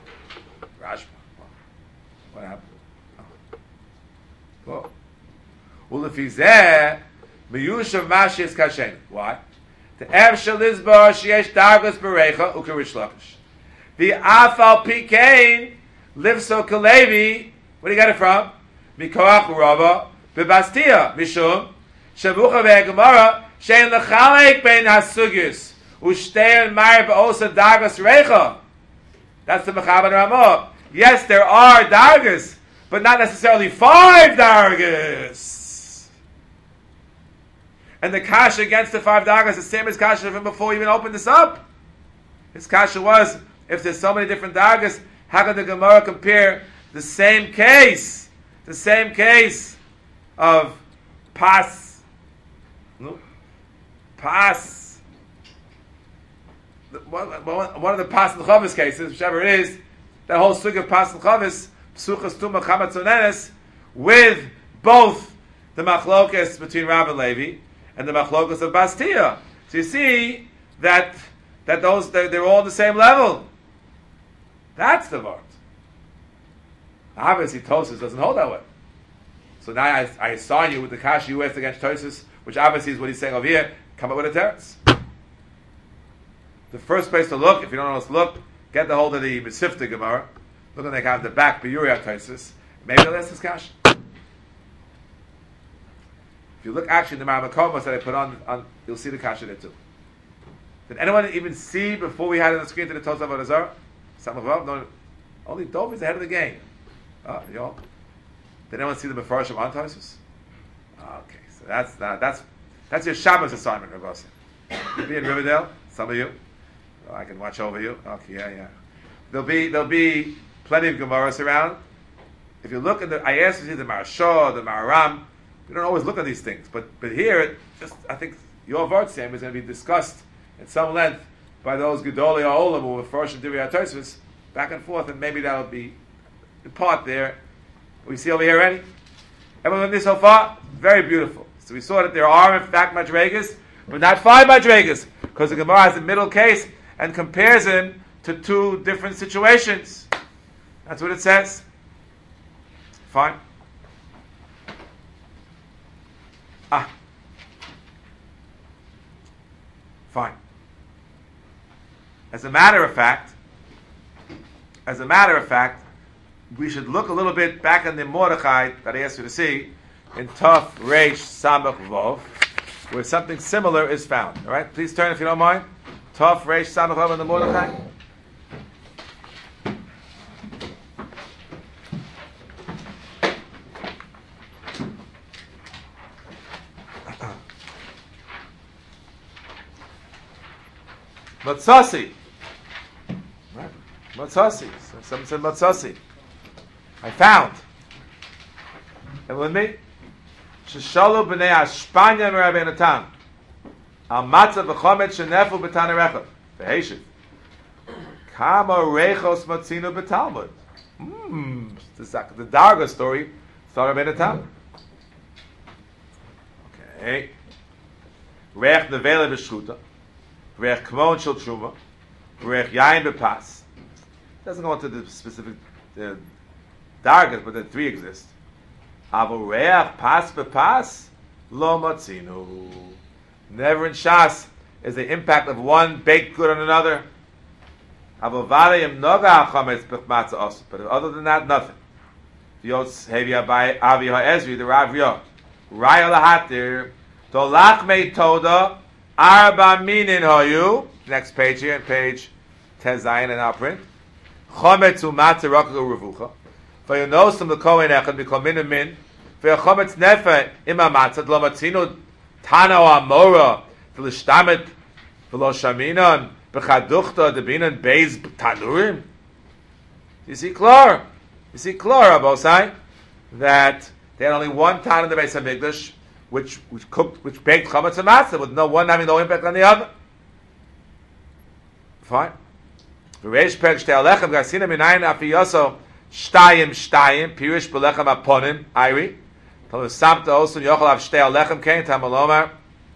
Rashba. What happened? Oh. Well, Ulefizeh, miyushav mashis kashen. Why? The Evshel Lizbar sheyesh dargas berecha ukerish lakish. The afal pikein livso kalevi. Where do you get it from? Mikoach Rava bebastia mishum shavucha ve'gemara shein lechalek ben hasugis u'shtein mar be'osa dargas recha. That's the Mechaber Ramah. Yes, there are dargas, but not necessarily five dargas. And the kasha against the five dargas is the same as kasha from before we even opened this up. His kasha was, if there's so many different dargas, how can the Gemara compare the same case, the same case of pas, no, pas, one, one of the pas and chavis cases, whichever it is, that whole sugi of pas and chavis, psuchas tuma chamatzonenes, with both the machlokas between Rav and Levi and the machlokas of Bastia. So you see that that those they're, they're all on the same level. That's the word. Obviously, Tosfos doesn't hold that way. So now I, I saw you with the kasha you asked against Tosfos, which obviously is what he's saying over here. Come up with a teretz. The first place to look, if you don't know what's to look, get the hold of the Mesifta Gemara. Look at they have the back B'Yuriah Tosfos. Maybe they'll ask this kasha. If you look actually in the Maramakomos that I put on, on, you'll see the kasha there too. Did anyone even see before we had it on the screen to the Tosaf of Azar? No, only Dov is ahead of the game. Oh, you know. Did anyone see the Mefarshim on Tosfos? Okay, so that's that, that's that's your Shabbos assignment, Rav Ossi. You'll be in Riverdale, some of you. Oh, I can watch over you. Okay, yeah, yeah. There'll be there'll be plenty of Gemaras around. If you look at the, I asked you to see the Marashah, the Maharam. We don't always look at these things, but but here, it just I think your Vartzim is going to be discussed at some length by those Gedolei Ha'olam who were first in Divrei HaTosfos, back and forth, and maybe that'll be in part there. We see over here already. Everyone this so far, very beautiful. So we saw that there are in fact madregas, but not five madregas, because the Gemara has a middle case and compares them to two different situations. That's what it says. Fine. Ah. Fine. As a matter of fact, as a matter of fact, we should look a little bit back in the Mordechai that I asked you to see in Tov Reish Samach Vov, where something similar is found. All right, please turn if you don't mind. Tov Reish Samach Vov in the Mordechai. Matzasi. Right. Matzasi. Someone said Matzasi. I found. And with me? Sheshalu b'nei Ashpanya m'Rabbeinu Tam. Al matzah v'chomet shenefu b'tana rechav. V'heishiv. Kama reichos matzinu b'talmud. Hmm. The Darga story. Thought Rabbeinu Tam. Okay. Reich nevele b'shchuta. Reich kmon shel truma. Reich yain b'pas. Doesn't go into the specific uh, dargas, but the three exist. Avo reich pas b'pas lo matzinu. Never in Shas is the impact of one baked good on another. Avo valeyim noga chametz b'matzah also. But other than that, nothing. V'yotz hevi avi ha'ezri the Rav Yod. Raya lahatir dolach mei toda arba minin hayu. Next page here, page Tezayin in our print. Chometz u'matzah rakagu revucha. V'yonosem l'kohen echad b'kol min min. V'yochometz nefe ima matzah lo matzinu tana o amora v'lishtamet v'lo shaminon b'chaduchta debinan beis tanurim. You see clear? You see clear, Abosai, that they had only one tan in the Beis Hamikdash, which which cooked, which baked chametz and matzah, with no one having no impact on the other. Fine. V'reish perek shtei alechem gasina minayin afiyoso shtayim shtayim pirish b'lechem aponim ayri. Tolu samta osun yochel av shtei alechem kein tamalomar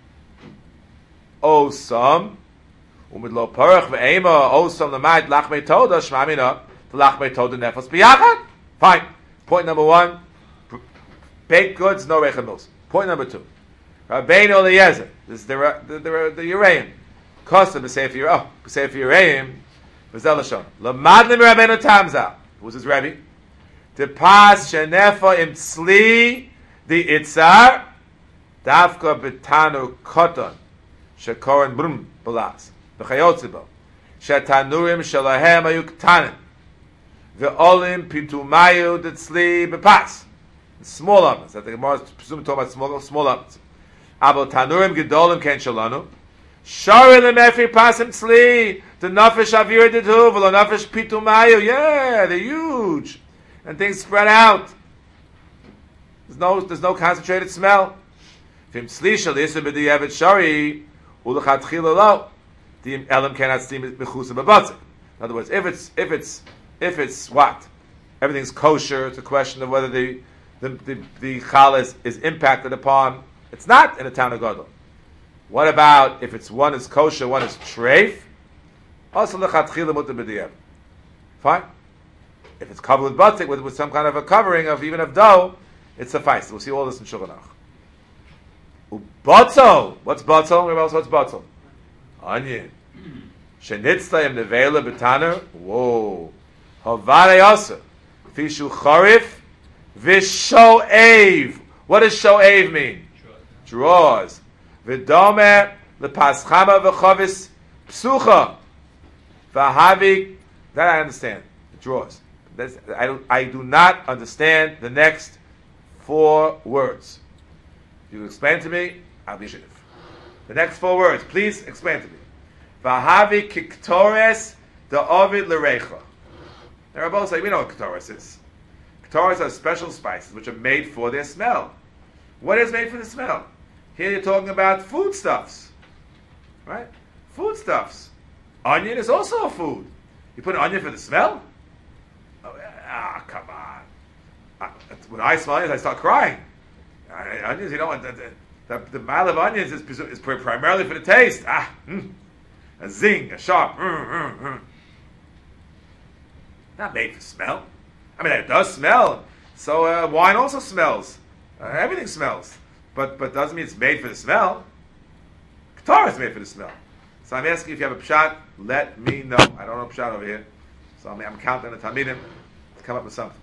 osam umid lo parach ve'ema osam l'mayit lachmei toda shmamina lachmei toda nefos b'yachad. Fine. Point number one: baked goods, no recha milsa. Point number two. Rabbeinu Eliezer. This is the the the, the Uraim. Kosta b'sefer oh b'sefer Uraim. V'zel Lashon. Lamadlim Rabbeinu Tamza. Who's his Rebbe? To pass shenefa im tzli the itzar davka betanu koton shekoren brum balas v'chayotzibo shetanurim shalahem ayu ktanim ve'olim pitumayu detzli bepas. Small ovens. I think more presumed talking about small small ovens. Abo tanurim gedolim ken shalanu. Shari lemefi pasim tzli the nafesh avir detu v'lo nafesh pitumayu. Yeah, they're huge, and things spread out. There's no there's no concentrated smell. Vim tzli shal yisem b'di'evet shari u'lechatchila lo. The elam cannot steam b'chusa b'batzik. In other words, if it's if it's if it's what everything's kosher, it's a question of whether the the the, the chalas is impacted upon. It's not in a town of Gadol. What about if it's one is kosher, one is treif? Also lechatchila mutar b'di'evet. Fine. If it's covered with batzik, with, with some kind of a covering of even of dough, it suffices. We'll see all this in Shulchan Aruch. Ubotzel. What's botzel? Everybody else, what's botzel? Onion. Shenitzla im nevela betaner. Whoa. Havare yasa. Fishu charif. Vishoev. What does shoev mean? Draws. Vidome lepaschama v'chavis psucha. Vahavik. That I understand. Draws. That's, I, I do not understand the next four words. You explain to me, I'll be shidduch. The next four words, please explain to me. Vahavi kiktores the ovid l'reicha. They're both saying, we know what ketores is. Ketores are special spices which are made for their smell. What is made for the smell? Here you're talking about foodstuffs. Right? Foodstuffs. Onion is also a food. You put an onion for the smell? Oh, ah, come on. I, when I smell onions, I start crying. I, onions, you know, the, the, the, the mile of onions is, is primarily for the taste. Ah, mm, a zing, a sharp. Mm, mm, mm. Not made for smell. I mean, it does smell. So uh, wine also smells. Uh, everything smells. But but doesn't mean it's made for the smell. Ketorah is made for the smell. So I'm asking if you have a pshat, let me know. I don't know pshat over here. So I'm, I'm counting the Talmidim to come up with something.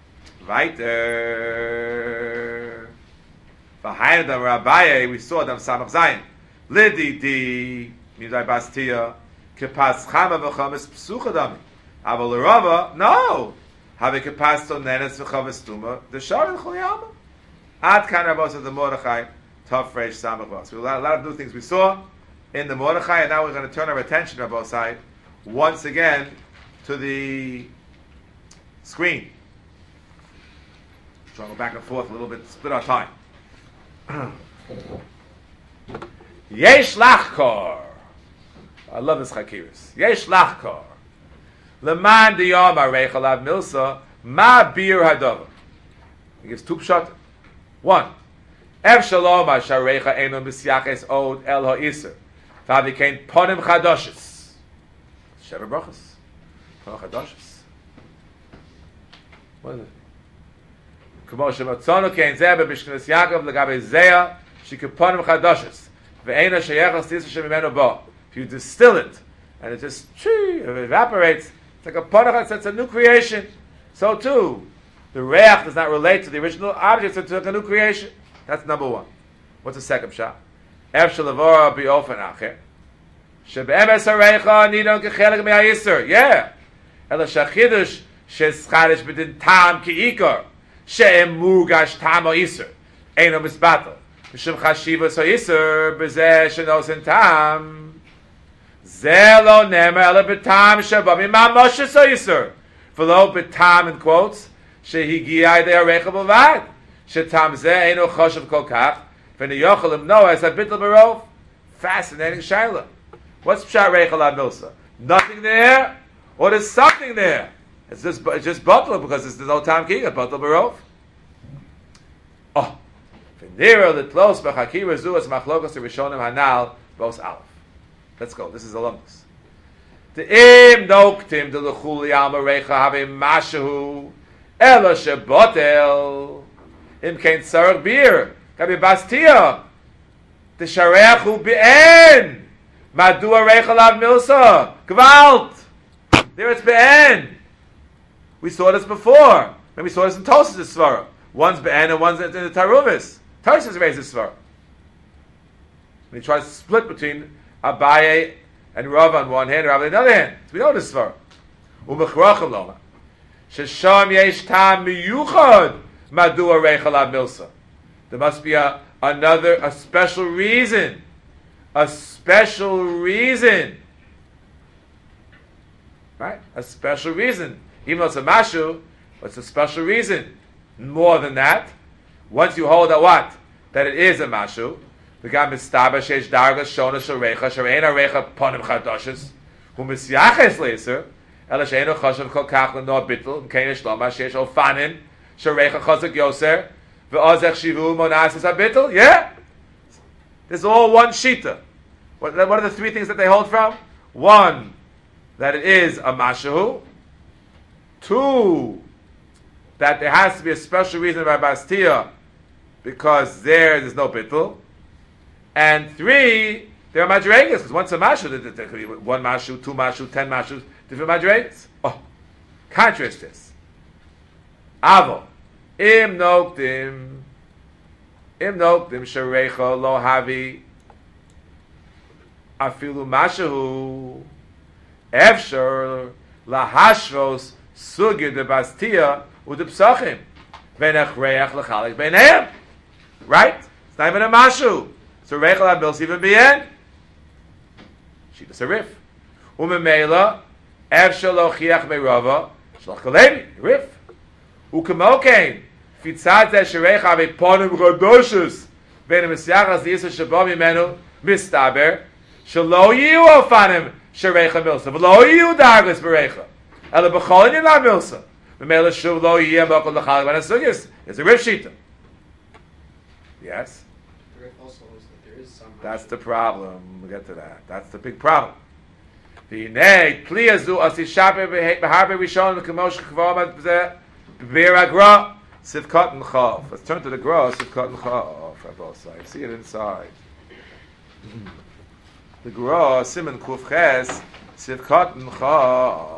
Weiter. Behind the Rabbi, we saw them Samach Zayin. Lidi di means I bastia. Kepas chama v'chames psuchadami. Aval l'rava, no. Have a kepasto nenes v'chames tuma. The sharon chuliyama. Ad kan rabos of the Mordechai. Tough fresh Samach Vas. We a lot, a lot of new things we saw in the Mordechai, and now we're going to turn our attention on both sides once again to the screen. Trying to go back and forth a little bit, split our time. Yesh lachkor. I love this chakiris. Yesh lachkor. Leman diyom areich alav milsa ma bir hadava. He gives two pshat. One. Ev shalom asharecha eno misyaches od el ha'isr. V'avikein ponim chadoshes. Sheva brachas. Ponim chadoshes. What is it? K'mo shematzonu kein zeh b'mishkanes Yaakov l'gabe zeya shikeponim chadoshes. Ve'ena sheyechas tisra shemimeno bo. If you distill it, and it just it evaporates, it's like a ponim, it's a new creation. So too, the reach does not relate to the original object, so it's like a new creation. That's number one. What's the second shot? Ef shalavora b'ofen acher. Shebe'emes hareicha nidon kechelek me'ayisr. Yeah. Ela shachidush sheschadish b'din tam ki'ikor. She'em mugash tam ha'isr. Eino misbatel. Mishum chashivas ha'isr b'zeh shenos in tam. Zeh lo nemer ela b'tam sheba mimamoshes ha'isr. V'lo b'tam in quotes. Shehigiai de hareicha b'vad. Shetam zeh eino choshev kol kach. V'niyochalim noah es habitel barov. Fascinating shaila. What's pshat reichel ad milsa? Nothing there, or there's something there. It's just it's just batel because there's no time kiga batel barov. Oh, v'nira litlos b'chakira zu es machlokos rishonim hanal bos aleph. Let's go. This is alumnus. Te'im noktim de l'chuli alma reicha havim mashahu ela shebotel im kein tzarech bir. Got to be bastia. The shareach hu be'en. Madua reichalav milsa. Gewalt. There it's be'en. We saw this before. And we saw this in Tosas' svara. One's be'en and one's in the Taruvis. Tosas raises svara. And he tries to split between Abaye and Rav on one hand and Rav on the other hand. So we know this svara. Umechrachim loma. Shesham yesh tam miyuchad madua reichalav milsa. There must be a, another, a special reason. A special reason. Right? A special reason. Even though it's a mashu, it's a special reason. More than that, once you hold that what? That it is a mashu, the guy mistaba sheish darga shona sharecha shareina recha ponim chadoshes hu misyaches leiser ela sheinu chashav kol kach leno bittul mkein shloma sheish ofanim sharecha chazak yoser ve'ozech shivu monasis habittul. Yeah, this is all one shita. What, what are the three things that they hold from? One, that it is a mashu. Two, that there has to be a special reason by Bastia, because there there's no bittul. And three, there are madregas, because once a mashu, there could be one mashu, two mashu, ten mashus, different madregas. Oh, contrast this. Avo, im noktim, im noktim sharecha lo havi, afilu mashahu, efshar lahashvos sugir de Bastia with the psachim. Venach reach lechalik beinehem. Right? It's not even a mashu. So reichel habil's even bien. She does a riff. Umemela efshar lo chiach meirava shlach kalevi. Riff. Ukemokein fitzat zeh shereich havi ponim chodoshes ve'nem misyachas yisur shabo mimenu mistaber shelo yiu ofanim shereicha milsa v'lo yiu dargos bereicha ela b'cholin in la milsa. It's a riff shita. Yes? The riff also is that there is some. That's the problem. We'll get to that. That's the big problem. Let's turn to the Gra, Sivkot and Chav, for both sides. See it inside. The Gra, Simon Kuf Ches, Sivkot and Chav.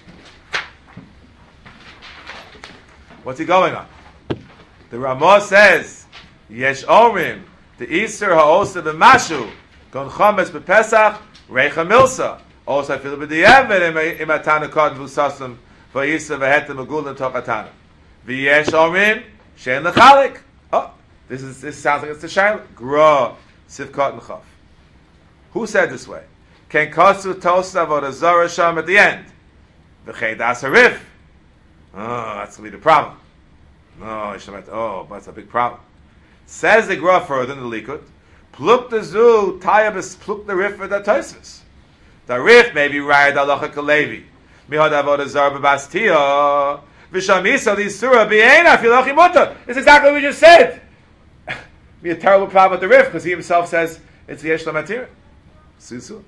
What's he going on? The Ramah says, Yesh Omrim, the Easter ha'osa b'mashu, gon chomes b'pesach, reicha milsa. Also, I feel b'di'evet im atana kod v'usasam, v'yisa v'heta m'gulim toch atana. V'yesh Omrim, she'en l'chalik. Oh, this is this sounds like it's the Shaila. Gra, Sivkot and Chav. Who said this way? Ken kosu tosa v'odazara sham at the end. V'chei das harif. Oh, that's going to be the problem. No, oh, that's a big problem. Says the Gra further in the Likud, Pluk the zu, tayabis pluk the riff for the Tosfos. The riff may be right, alacha kalevi. Mihad avod azar b'bastia. V'shamisa li surah b'yeina filachi muta. It's exactly what we just said. Be a terrible problem with the riff, because he himself says, it's the yesh lamatir. Susu.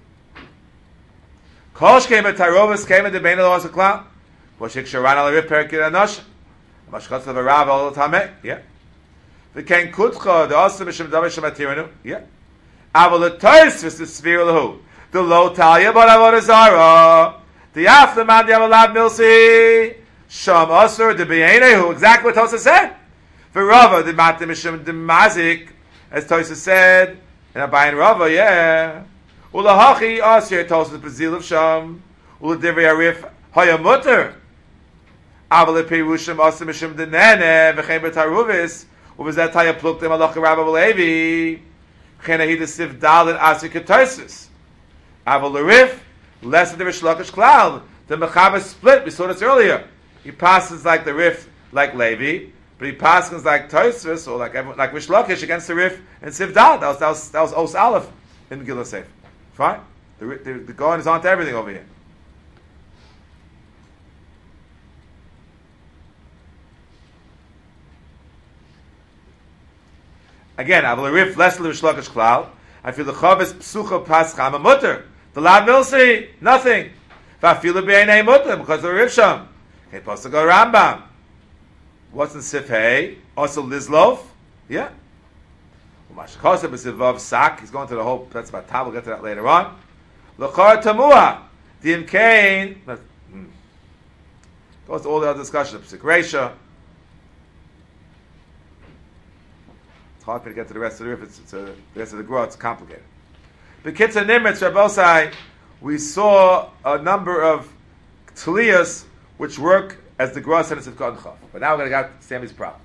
Kosh came at Tarovas, came at the Bein of the Klal. Washik Sharan al Rif Perkir Anosh. Mashkatz of a Rav all the time. Yeah. The Ken Kutcha, the Osa Mishim Davish Matiranu. Yeah. Aval the Toys is the sphere lahu. The low Talia, but Avodazara. The Afterman, the Avalad Milsi. Sham Osir, the Bienehu. Exactly what Tosa said. For Rava, the Matim Mishim the Mazik, as Tosa said. And Abayin Rava, yeah. Ulahachi Osir Tosa the Brazil of Sham. Uladivri Arif Hayamutter. Aval Pirushim Osimishim the Nene, Vechem Betaruvis, Uvizet Haya Pluktim Alach Rabba Levi, Chenahi the Siv Dalit Asik Ketosis. Aval Rif, less than the Rishlakish Cloud. The Mechaber split, we saw this earlier. He passes like the Rif, like Levi, but he passes like Tosis, or like like Rishlakish against the Rif and Siv Dalit. That was, that was, that was Os Aleph in Gila Seif. Fine? The, the, the Goan is on to everything over here. Again, I will riff less than Shlokish Klal. I feel the Chavis Psucha Pascham a mutter. The Lad Milsi, nothing. I feel the B'nai mutter because of the Riv Sham. Okay, supposed to go Rambam. What's in Sif Hey? Also Lizlov? Yeah. Mashkosa b'sivav sak. He's going to the whole. That's about time. We'll get to that later on. L'char tamuah. Dim kain. Goes to all the other discussion of Psik Reisha. It's hard for me to get to the rest of the riff. It's, it's a, the rest of the Gra. It's complicated. B'kitzah Nimitz Rabbosai, we saw a number of tliyas which work as the Gra said in Sivkot and Chav. But now we're going to get Sammy's problem.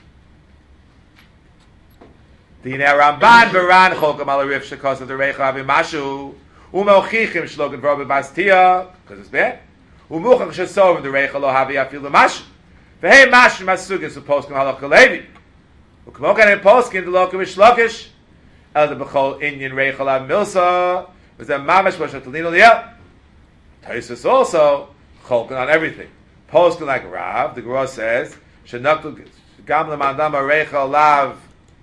The Ramban Baran Cholkam al Rif Shekos of the Reicha Avi Mashu Umelchichim Shlogan Verbe Bastia because it's bad. Umuchach Shesov the Reicha Lo Havi Afil Mashu. Vehei Mashu Masugin supposed to Halach Levi. Ukmokan and Poskin the Lokim Shlokish El the Bechol Inyan Reicha La Milsa was a Mamash Vashatalino Liel. Taisus also Cholkan on everything. Poskin like Rav, the Gra says Shenaktu Gam Lamandam Reicha Lav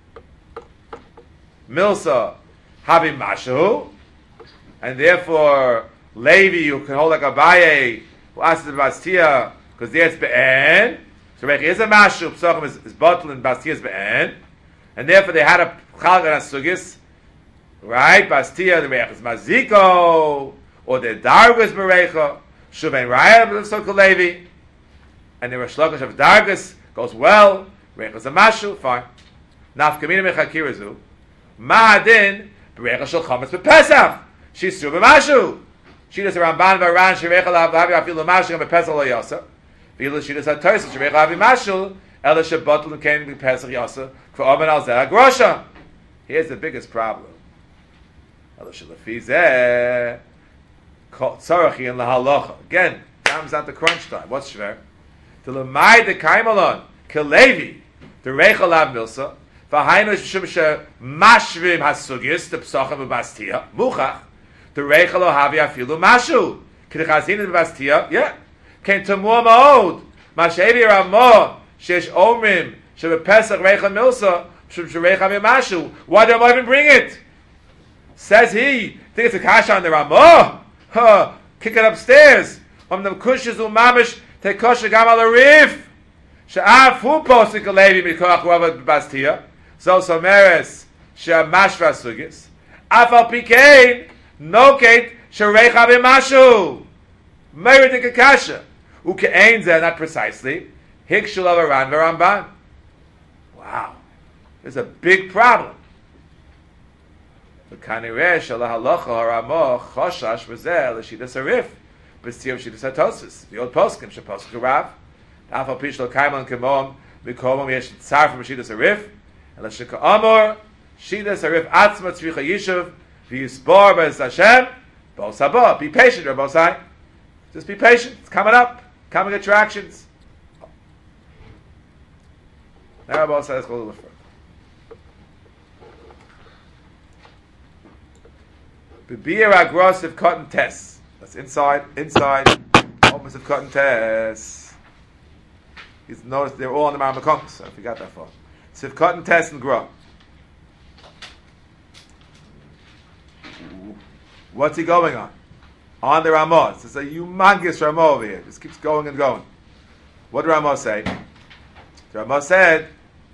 Milsa having Mashu, and therefore Levi you can hold like Abaye who asked the Bastia because there it's Be'en. So Reicha is a Mashu, Psachim is, is bottled and Bastia is Be'en, and therefore they had a Chalgan Asugis, right? Bastia the Reicha is Maziko, or the Dargas Bereicha, Shuven Raya B'Sokol Levi, and the Rashlokish of Dargas goes well. Reicha is a Mashu, fine. Nafkamina Mechakirazu. Ma'adin b'reicha shel chametz b'Pesach. She's true b'mashu. She does a Ramban v'Aran shereicha l'havi afilu mashu and b'Pesach lo yasa. V'yilu she does a Tosis shereicha l'havi mashu ela shebatul l'kein b'Pesach yasa k'omen al zeh grosha. Here's the biggest problem. Ela shelefi zeh tzarachi in lahalacha. Again, comes down to crunch time. What's shver? To l'may de kaimalon kelevi the reicha l'hav milsa. V'hainu shum she mashvim hasugis the psachim b'bastia muchach the reicha lo havi afilu mashu k'dechazin b'bastia yeah came to more ma'od mashevi ramah shesh omrim shebepesach reicha milsa shum she reicha mashu. Why do I even bring it? Says he. Think it's a kasha on the ramah? Huh? Kick it upstairs. From the kushes umamish take kosher gam al arif she'af hu posik alevi mikoach uavad b'bastia. So someres she'amashva sugis afal pikein noket shereicha b'mashu merid kasha uke'ein zeh not precisely hikshul of Aran v'Ramban. Wow, there's a big problem. The kanireh shalahalocha haramo choshash v'zeh l'shidas harif b'stiyam shidas hatosis the old poskim sheposkim rav afal pishlo kaimon kemom b'komom yesh tzar from shidas harif. Elashika Amor, Shidas Arif Atzma Tzricha Yishuv, V'yisbor B'ez Hashem, B'os Haba. Be patient, Rabbosai. Just be patient. It's coming up. Coming attractions. Now Rabbosai, let's go a little further. B'bir Agros of Cotton Tess. That's inside, inside, almost of Cotton Tess. He's noticed they're all on the Maramakom, so if you got that far. Sivkot and Tess and Gra. What's he going on? On the Ramah. It's a humongous Ramah over here. It just keeps going and going. What did Ramah say? The Ramah said,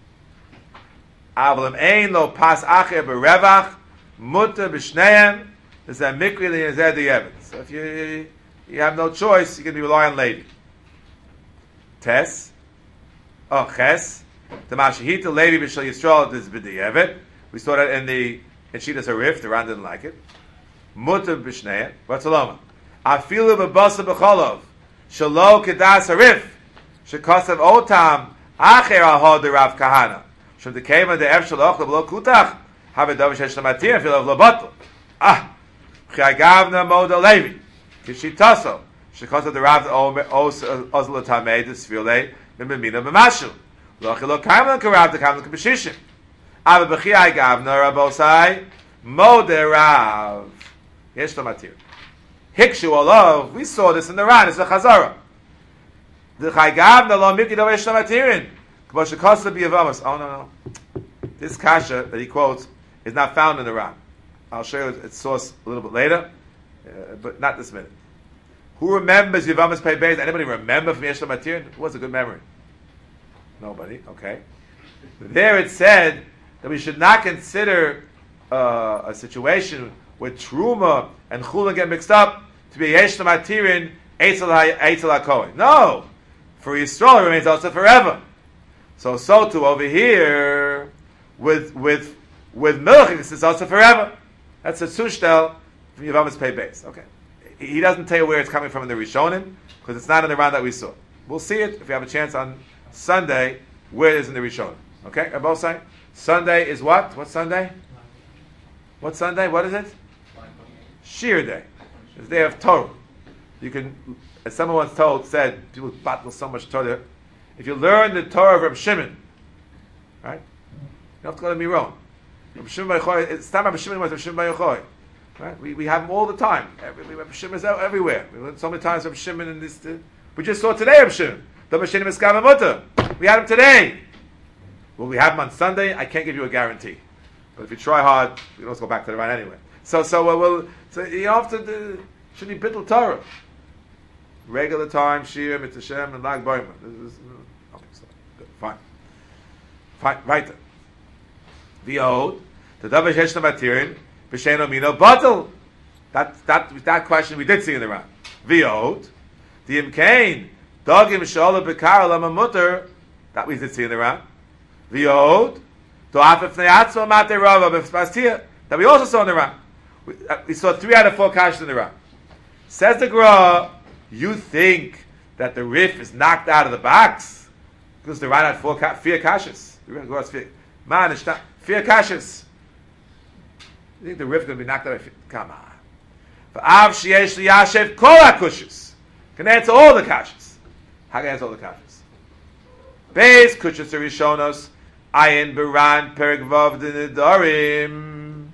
Avalim ein lo pas acher berevach mutter b'shneim is a mikri li'ezeh di'evet. So if you you have no choice, you can rely on Levi. Tess. Oh, Ches. The Mashahita Levi B'Shal Yisrael is b'di'evet. We saw that in the in Shidas Harif. The Ran didn't like it. Mutter b'Shnei. What's the lama? Afilu b'Basa b'Cholov Shalo Kedas Harif Shekasav Otam Acher Ahod the Rav Kahana Shem the Kema the Efshal Ochel B'Lo Kutach Have a Davish Heshlamatir Fil of Lobatel. Ah, Chayagavna Moda Levi Kishitaso Shekasav the Rav Os Ozla Tamei the Sfilei B'Mina B'Mashu. Lo Kaiman Karav the Kaiman Kabishishim. Ava B'Chiai Gavna Rabosai Moda Rav. Here's the material. Hikshu Olav. We saw this in the Ran. It's a Chazara. The Chaygav Nalom Miki Davesh Lamatirin. K'bosh Kosa B'Yavamas. Oh no no. This kasha that he quotes is not found in the Ran. I'll show you its source a little bit later, uh, but not this minute. Who remembers Yavamas Pei Beis? Anybody remember from Yesh Lamatirin? It was a good memory. Nobody. Okay. There it said that we should not consider uh, a situation where Truma and Chulin get mixed up to be Yesh Matirin Eitzel HaKohen. No! For Yisrael, it remains also forever. So, so too over here, with with with Milchik, it's also forever. That's a Sushtel from Yavamas Pei Beis. Okay. He doesn't tell you where it's coming from in the Rishonim, because it's not in the round that we saw. We'll see it if you have a chance on Sunday, where it is in the Rishonim. Okay, are both saying? Sunday is what? What Sunday? What Sunday? What is it? Shir Day. It's the day of Torah. You can, as someone once told, said, people battle so much Torah. If you learn the Torah of Reb Shimon, right? You don't have to go to Miron. Reb Shimon Bar Yochai, it's time Reb Shimon was Reb Shimon Bar Yochai. Right? We, we have them all the time. Every, Reb Shimon is out everywhere. We learned so many times Reb Shimon in this. Uh, we just saw today Reb Shimon. The Mashinim Eskav Mutter. We had him today. Will we have him on Sunday? I can't give you a guarantee. But if you try hard, we can also go back to the right anyway. So, so uh, we'll. So you have to do, should be bittul Torah. Regular time, Shir, Mitzvah Shem, and Lag Boimer. This is okay, so good, fine, fine, right. The old, the Davar Sheshna Matirin, B'Sheino Mino Batel. That that that question we did see in the round. The old, the Imkain, Dogim Shala B'Kar Lama Mutter. That we did see in the round. The old, to Afef Neatzma Mate Rava B'Spastia. That we also saw in the round. We, uh, we saw three out of four kashas in the round. Says the Gra. You think that the Rif is knocked out of the box because the Ran had four ka- fear kashas. Man, it's not fear kashas. You think the Rif is going to be knocked out of? Come on. For Av Sheyesh Liyashev Kol HaKushas can answer all the kashas. How can I answer all the kashas? Beis Kushas Rishonos Ayin Baran Perek Vav D'Nedarim.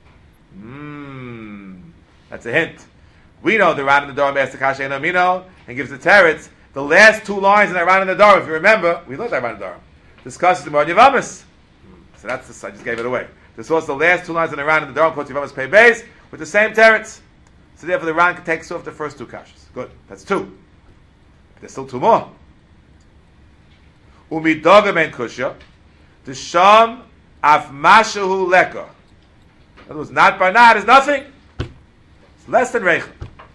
Hmm, that's a hint. We know the Ran in the Dor asks the Kasha and Amino and gives the teretz. The last two lines in that Ran in the Dor, if you remember, we looked at Ran in the Dor, discusses the Mod Yavamis. So that's the, I just gave it away. This was the last two lines in the Ran in the Dor, quotes Yavamis Pei Beis, with the same teretz. So therefore the Ran takes off the first two kashas. Good, that's two. But there's still two more. Umi Dogam en Kushya, the Sham Af Mashahu Leka. In other words, not by not is nothing. It's less than Reicha.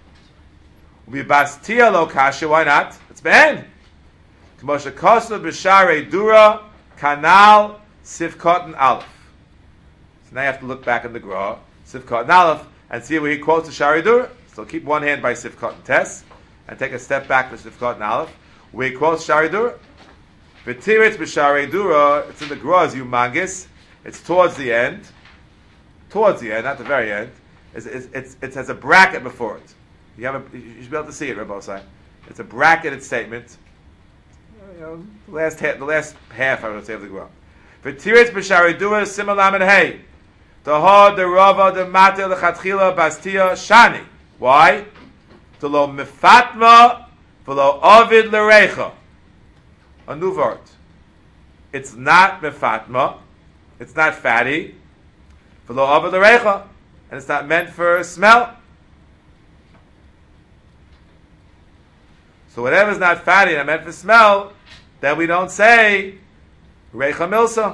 Bastia lo kasha, why not? It's ben. K'moshe kosnu b'sharei dura kanal sifkot and aleph. So now you have to look back in the Gra, sifkot and aleph, and see where he quotes the sharei dura. So keep one hand by sifkot and tes, and take a step back to sifkot and aleph, where he quotes sharei dura. V'tiritz b'sharei dura, it's in the Gra as humongous. It's towards the end, towards the end, not the very end. It's, it's, it's, it has a bracket before it. You have a, you should be able to see it, Rabbi Osai. It's a bracketed statement. You know, the last half, the last half, I would say, of the Gra. For Tiritz b'shari dua similam and hey, the ha the rava the mate the chatchila bastia shani. Why? To lo mifatma v'lo avid l'reicha. A new word. It's not mifatma. It's not fatty. V'lo avid l'reicha, and it's not meant for smell. So whatever is not fatty and meant for smell, then we don't say Reicha Milsa.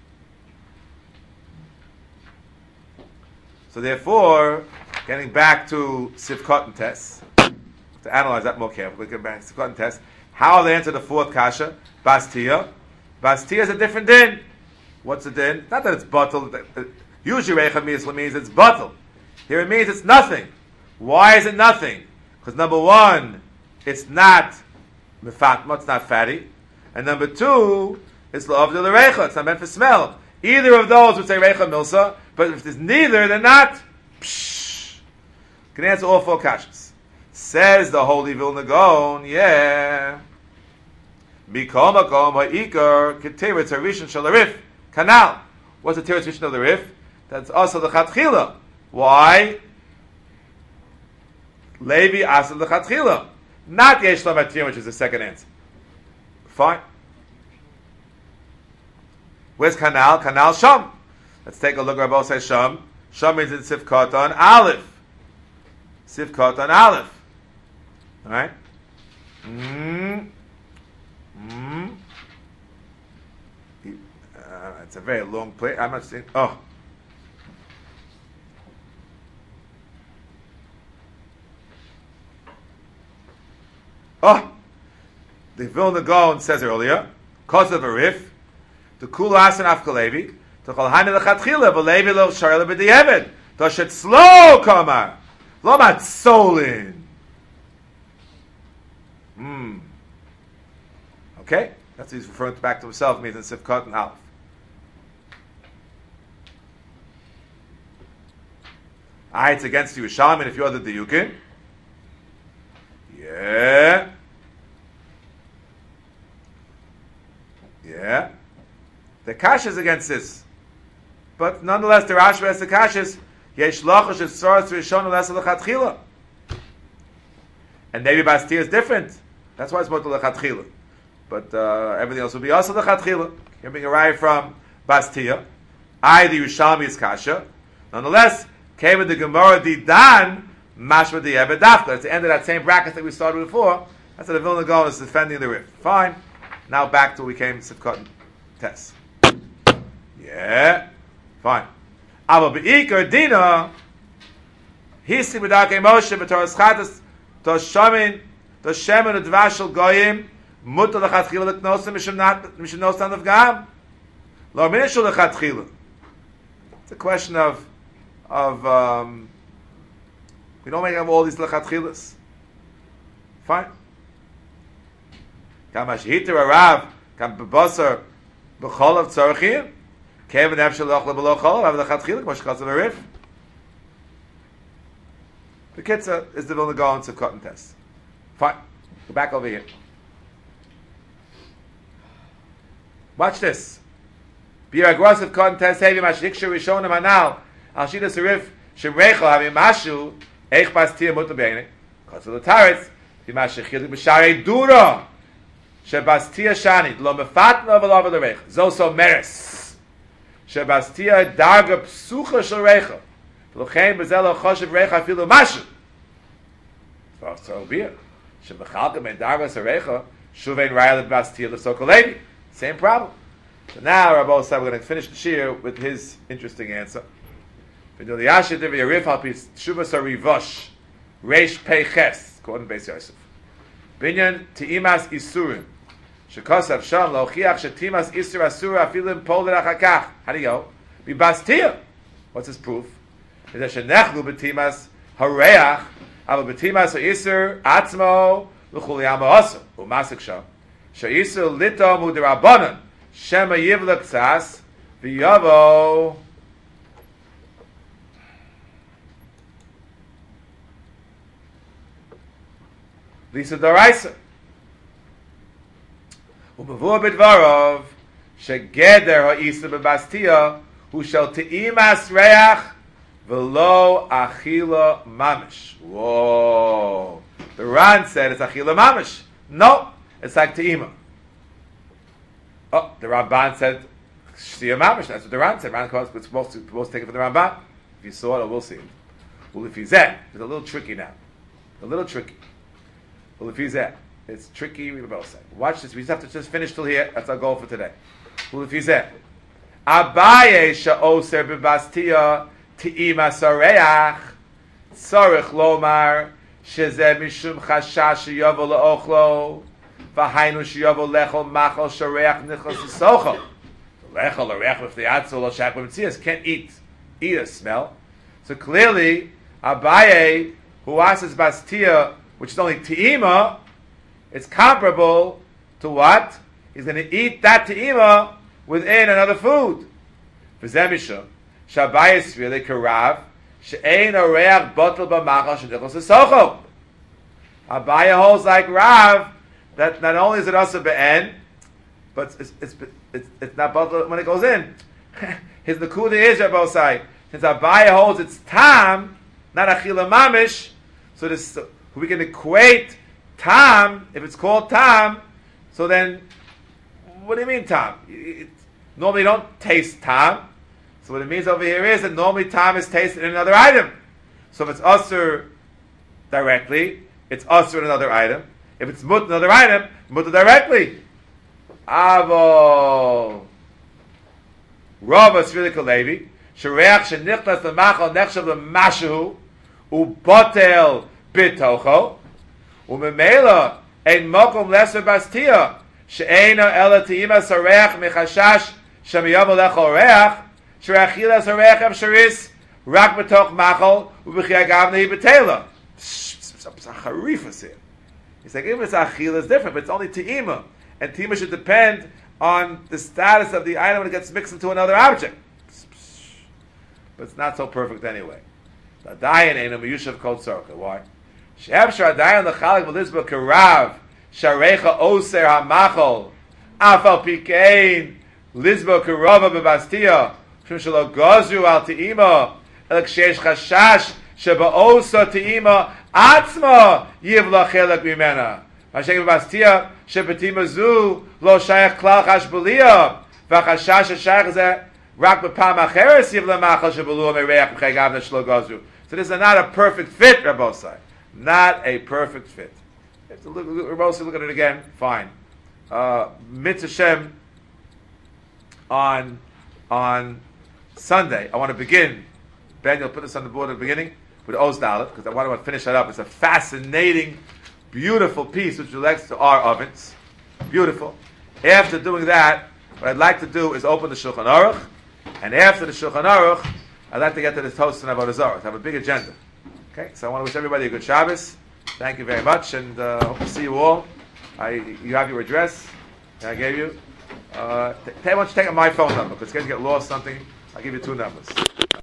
So therefore, getting back to Sivkot and Tes, to analyze that more carefully, get back to Sivkot and Tes, how they answer the fourth kasha, Bastia. Bastia is a different din. What's the din? Not that it's bottled. Usually Reicha Milsa means it's bottled. Here it means it's nothing. Why is it nothing? Because number one, it's not mefatma, it's not fatty. And number two, it's la'avdil l'reicha, it's not meant for smell. Either of those would say reicha milsa, but if there's neither, they're not. Psh. Can answer all four kashas. Says the Holy Vilna Gaon, yeah. Mikol makom ha'ikar k'teretz harishon shel harif. Canal. What's the teretz harishon of the rif? That's also the chatchila. Why? Levi asal the chatchila. Not Yesh Lamatir, which is the second answer. Fine. Where's Kanal? Kanal Sham. Let's take a look. Rabbi says Sham. Sham means in Sifkot on Aleph. Sifkot on Aleph. All right. Mm. Mm. Uh, It's a very long plate. I'm not saying. Oh. Oh. The Vilna Gaon says earlier, cause of a riff, the Kulas and Afkalevi, to Cholhaini lechatchila, v'levi lo sharela b'di'eved, to shet slow kamar, lo mat solin. Hmm. Okay? That's what he's referring to back to himself, means in Sivkot and Aleph. Ah, it's against you, Yerushalmi, if you're the Diyukin. Yeah. Yeah. The Kash is against this. But nonetheless, the Rashi has the Kashas, Yesh Lachash is Soros Rishon Lesa Lechatchila. And maybe Bastia is different. That's why it's Motul Lechatchila. But uh, everything else will be also Lechatchila. You're being arrived from Bastia. I, the Yerushalmi, is Kasha. Nonetheless, came with the Gemara Di Dan, Mashma Di Ebed Dafka. It's the end of that same bracket that we started before. That's what the Vilna Gaon is defending the riff. Fine. Now back to we came Sivkot Test. Yeah. Fine. Aber beikar dina, hisi b'darkei Moshe b'toras chatas to shamin to shemen udvashel goyim mutar lechatchila l'knosim mishum nosan of gam lo minishul lechatchila. It's a question of of um, we don't make up all these lechatchilas. Fine. Kam ashihiter arav kam bebasar b'cholav tzarchim. Kevin Efshalach Lebeloch Hol, have the Chatchilik, Moshkatz of a Rif. The Kitzah is the Vilna Gaon to cotton test. Fine. Go back over here. Watch this. Be aggressive cotton test, heavy Mashiksha Rishonim Anal, Al Shidas Rif, Shemrecho, having Mashu, Eich Bastia Mutabene, Kotz of the Taretz, Be Mashichilik B'Sharei Dura, Shebastia Shanit, Lo Mefatna V'Lava the Reich, Zoso Meres. Shebastia darga psucha shel recha. V'lochein bezel choshev recha afilu mashu. So be it. Shebachalka men darga serecha shuvein raya lebastia l'sokolevi. Same problem. So now Rabbi said we're going to finish the shir with his interesting answer. V'dil yashid divi yarif halpis shuvas harivosh reish peiches according to Beis Yosef. Binyan ti'imas isurim. Shekosav sham lochiach shetimas isur asura afilim pol derachakach. How do you go? Bibastia. What's his proof? Is that shenechlu betimas hareach, aber betimas haisur atzmo l'chuliyam ha'asur u'masik sham sheisur lito mudirabanan shema yivlek tzas v'yavo lisa daraisa. Umavur b'dvarov shegeder ha'isa b'bastia hu shel te'imas reach v'lo achila mamish. Whoa! The Ran said it's achila mamish. No, it's like te'ima. Oh, the Ramban said shtia mamish. That's what the Ran said. Ran was supposed to, supposed to take it from the Ramban. If you saw it, we'll see it. Well, if he's that, it's a little tricky now. A little tricky. Well, if he's that. It's tricky, we both say. Watch this, we just have to just finish till here. That's our goal for today. Well, if you say, Abaye sha'oser b'bastia ti'ima sareach tzarech lomar shezeh mishum chashash sheyavo le'ochlo v'hainu sheyavo lechol machol shareach nichos yisochol lechol areach v'fliatzol lo shak b'metzias can't eat. Eat a smell. So clearly, Abaye, who asks bastia, which is only ti'ima, it's comparable to what? He's going to eat that te'ima within another food. V'zemisha, shabayis really karav, she'ein oreach botel b'machal shenichos esocho. Abaya holds like Rav, that not only is it also be'en, but it's, it's, it's, it's not botel when it goes in. His nakuda is Rabosai. Since Abaya holds its tam, not achila mamish, so this, we can equate tam, if it's called tam, so then, what do you mean tam? It, normally you don't taste tam. So what it means over here is that normally tam is tasted in another item. So if it's usur directly, it's usur in another item. If it's mut another item, mut directly. Avo. Rava Tzvili Kalevi, Shereach Shenichnas L'machal Nechshav L'mashu, Ubotel Bitocho, Umemela Ein Mokum Leser Bastia, She'ena Ela Te'ima Sareach Mechashash Shemiyam Lecho Reach, Shereachilas Hareach Ev Sharis, Rak Betoch Machal, Ubechi Agavnehi Betela. Harifas here. He's like, even if it's achila, it's different, but it's only te'ima. And te'ima should depend on the status of the item when it gets mixed into another object. But it's not so perfect anyway. The dayan ain't a miyushav kol tzorka. Why? Shehab shar dayan l'chalik v'lizba karav sharecha oser hamachol afal pikein lizba karava bebastia shum shelo gazru al te'ima el kshesh chashash sheba osa te'ima atzma yiv la chelak mimena. Hashem bebastia shebetima zu lo shayach klal chash belia v'chashash shayach zeh rak b'pam acheres yiv la machal shebelu mereach b'chegavna shlo gazru. So this is not a perfect fit, Rabbosai. Not a perfect fit. If you look, look, look at it again, fine. Uh, Mitzvah Shem on on Sunday. I want to begin. Ben, you'll put this on the board at the beginning with Oz Dalet, because I want to finish that up. It's a fascinating, beautiful piece which relates to our ovens. Beautiful. After doing that, what I'd like to do is open the Shulchan Aruch, and after the Shulchan Aruch, I'd like to get to this toast and Avodah Zarah. I have a big agenda. Okay, so I want to wish everybody a good Shabbos. Thank you very much, and uh, hope to see you all. I, you have your address that I gave you. Uh, t- why don't you take my phone number, because it's going to get lost something. I'll give you two numbers.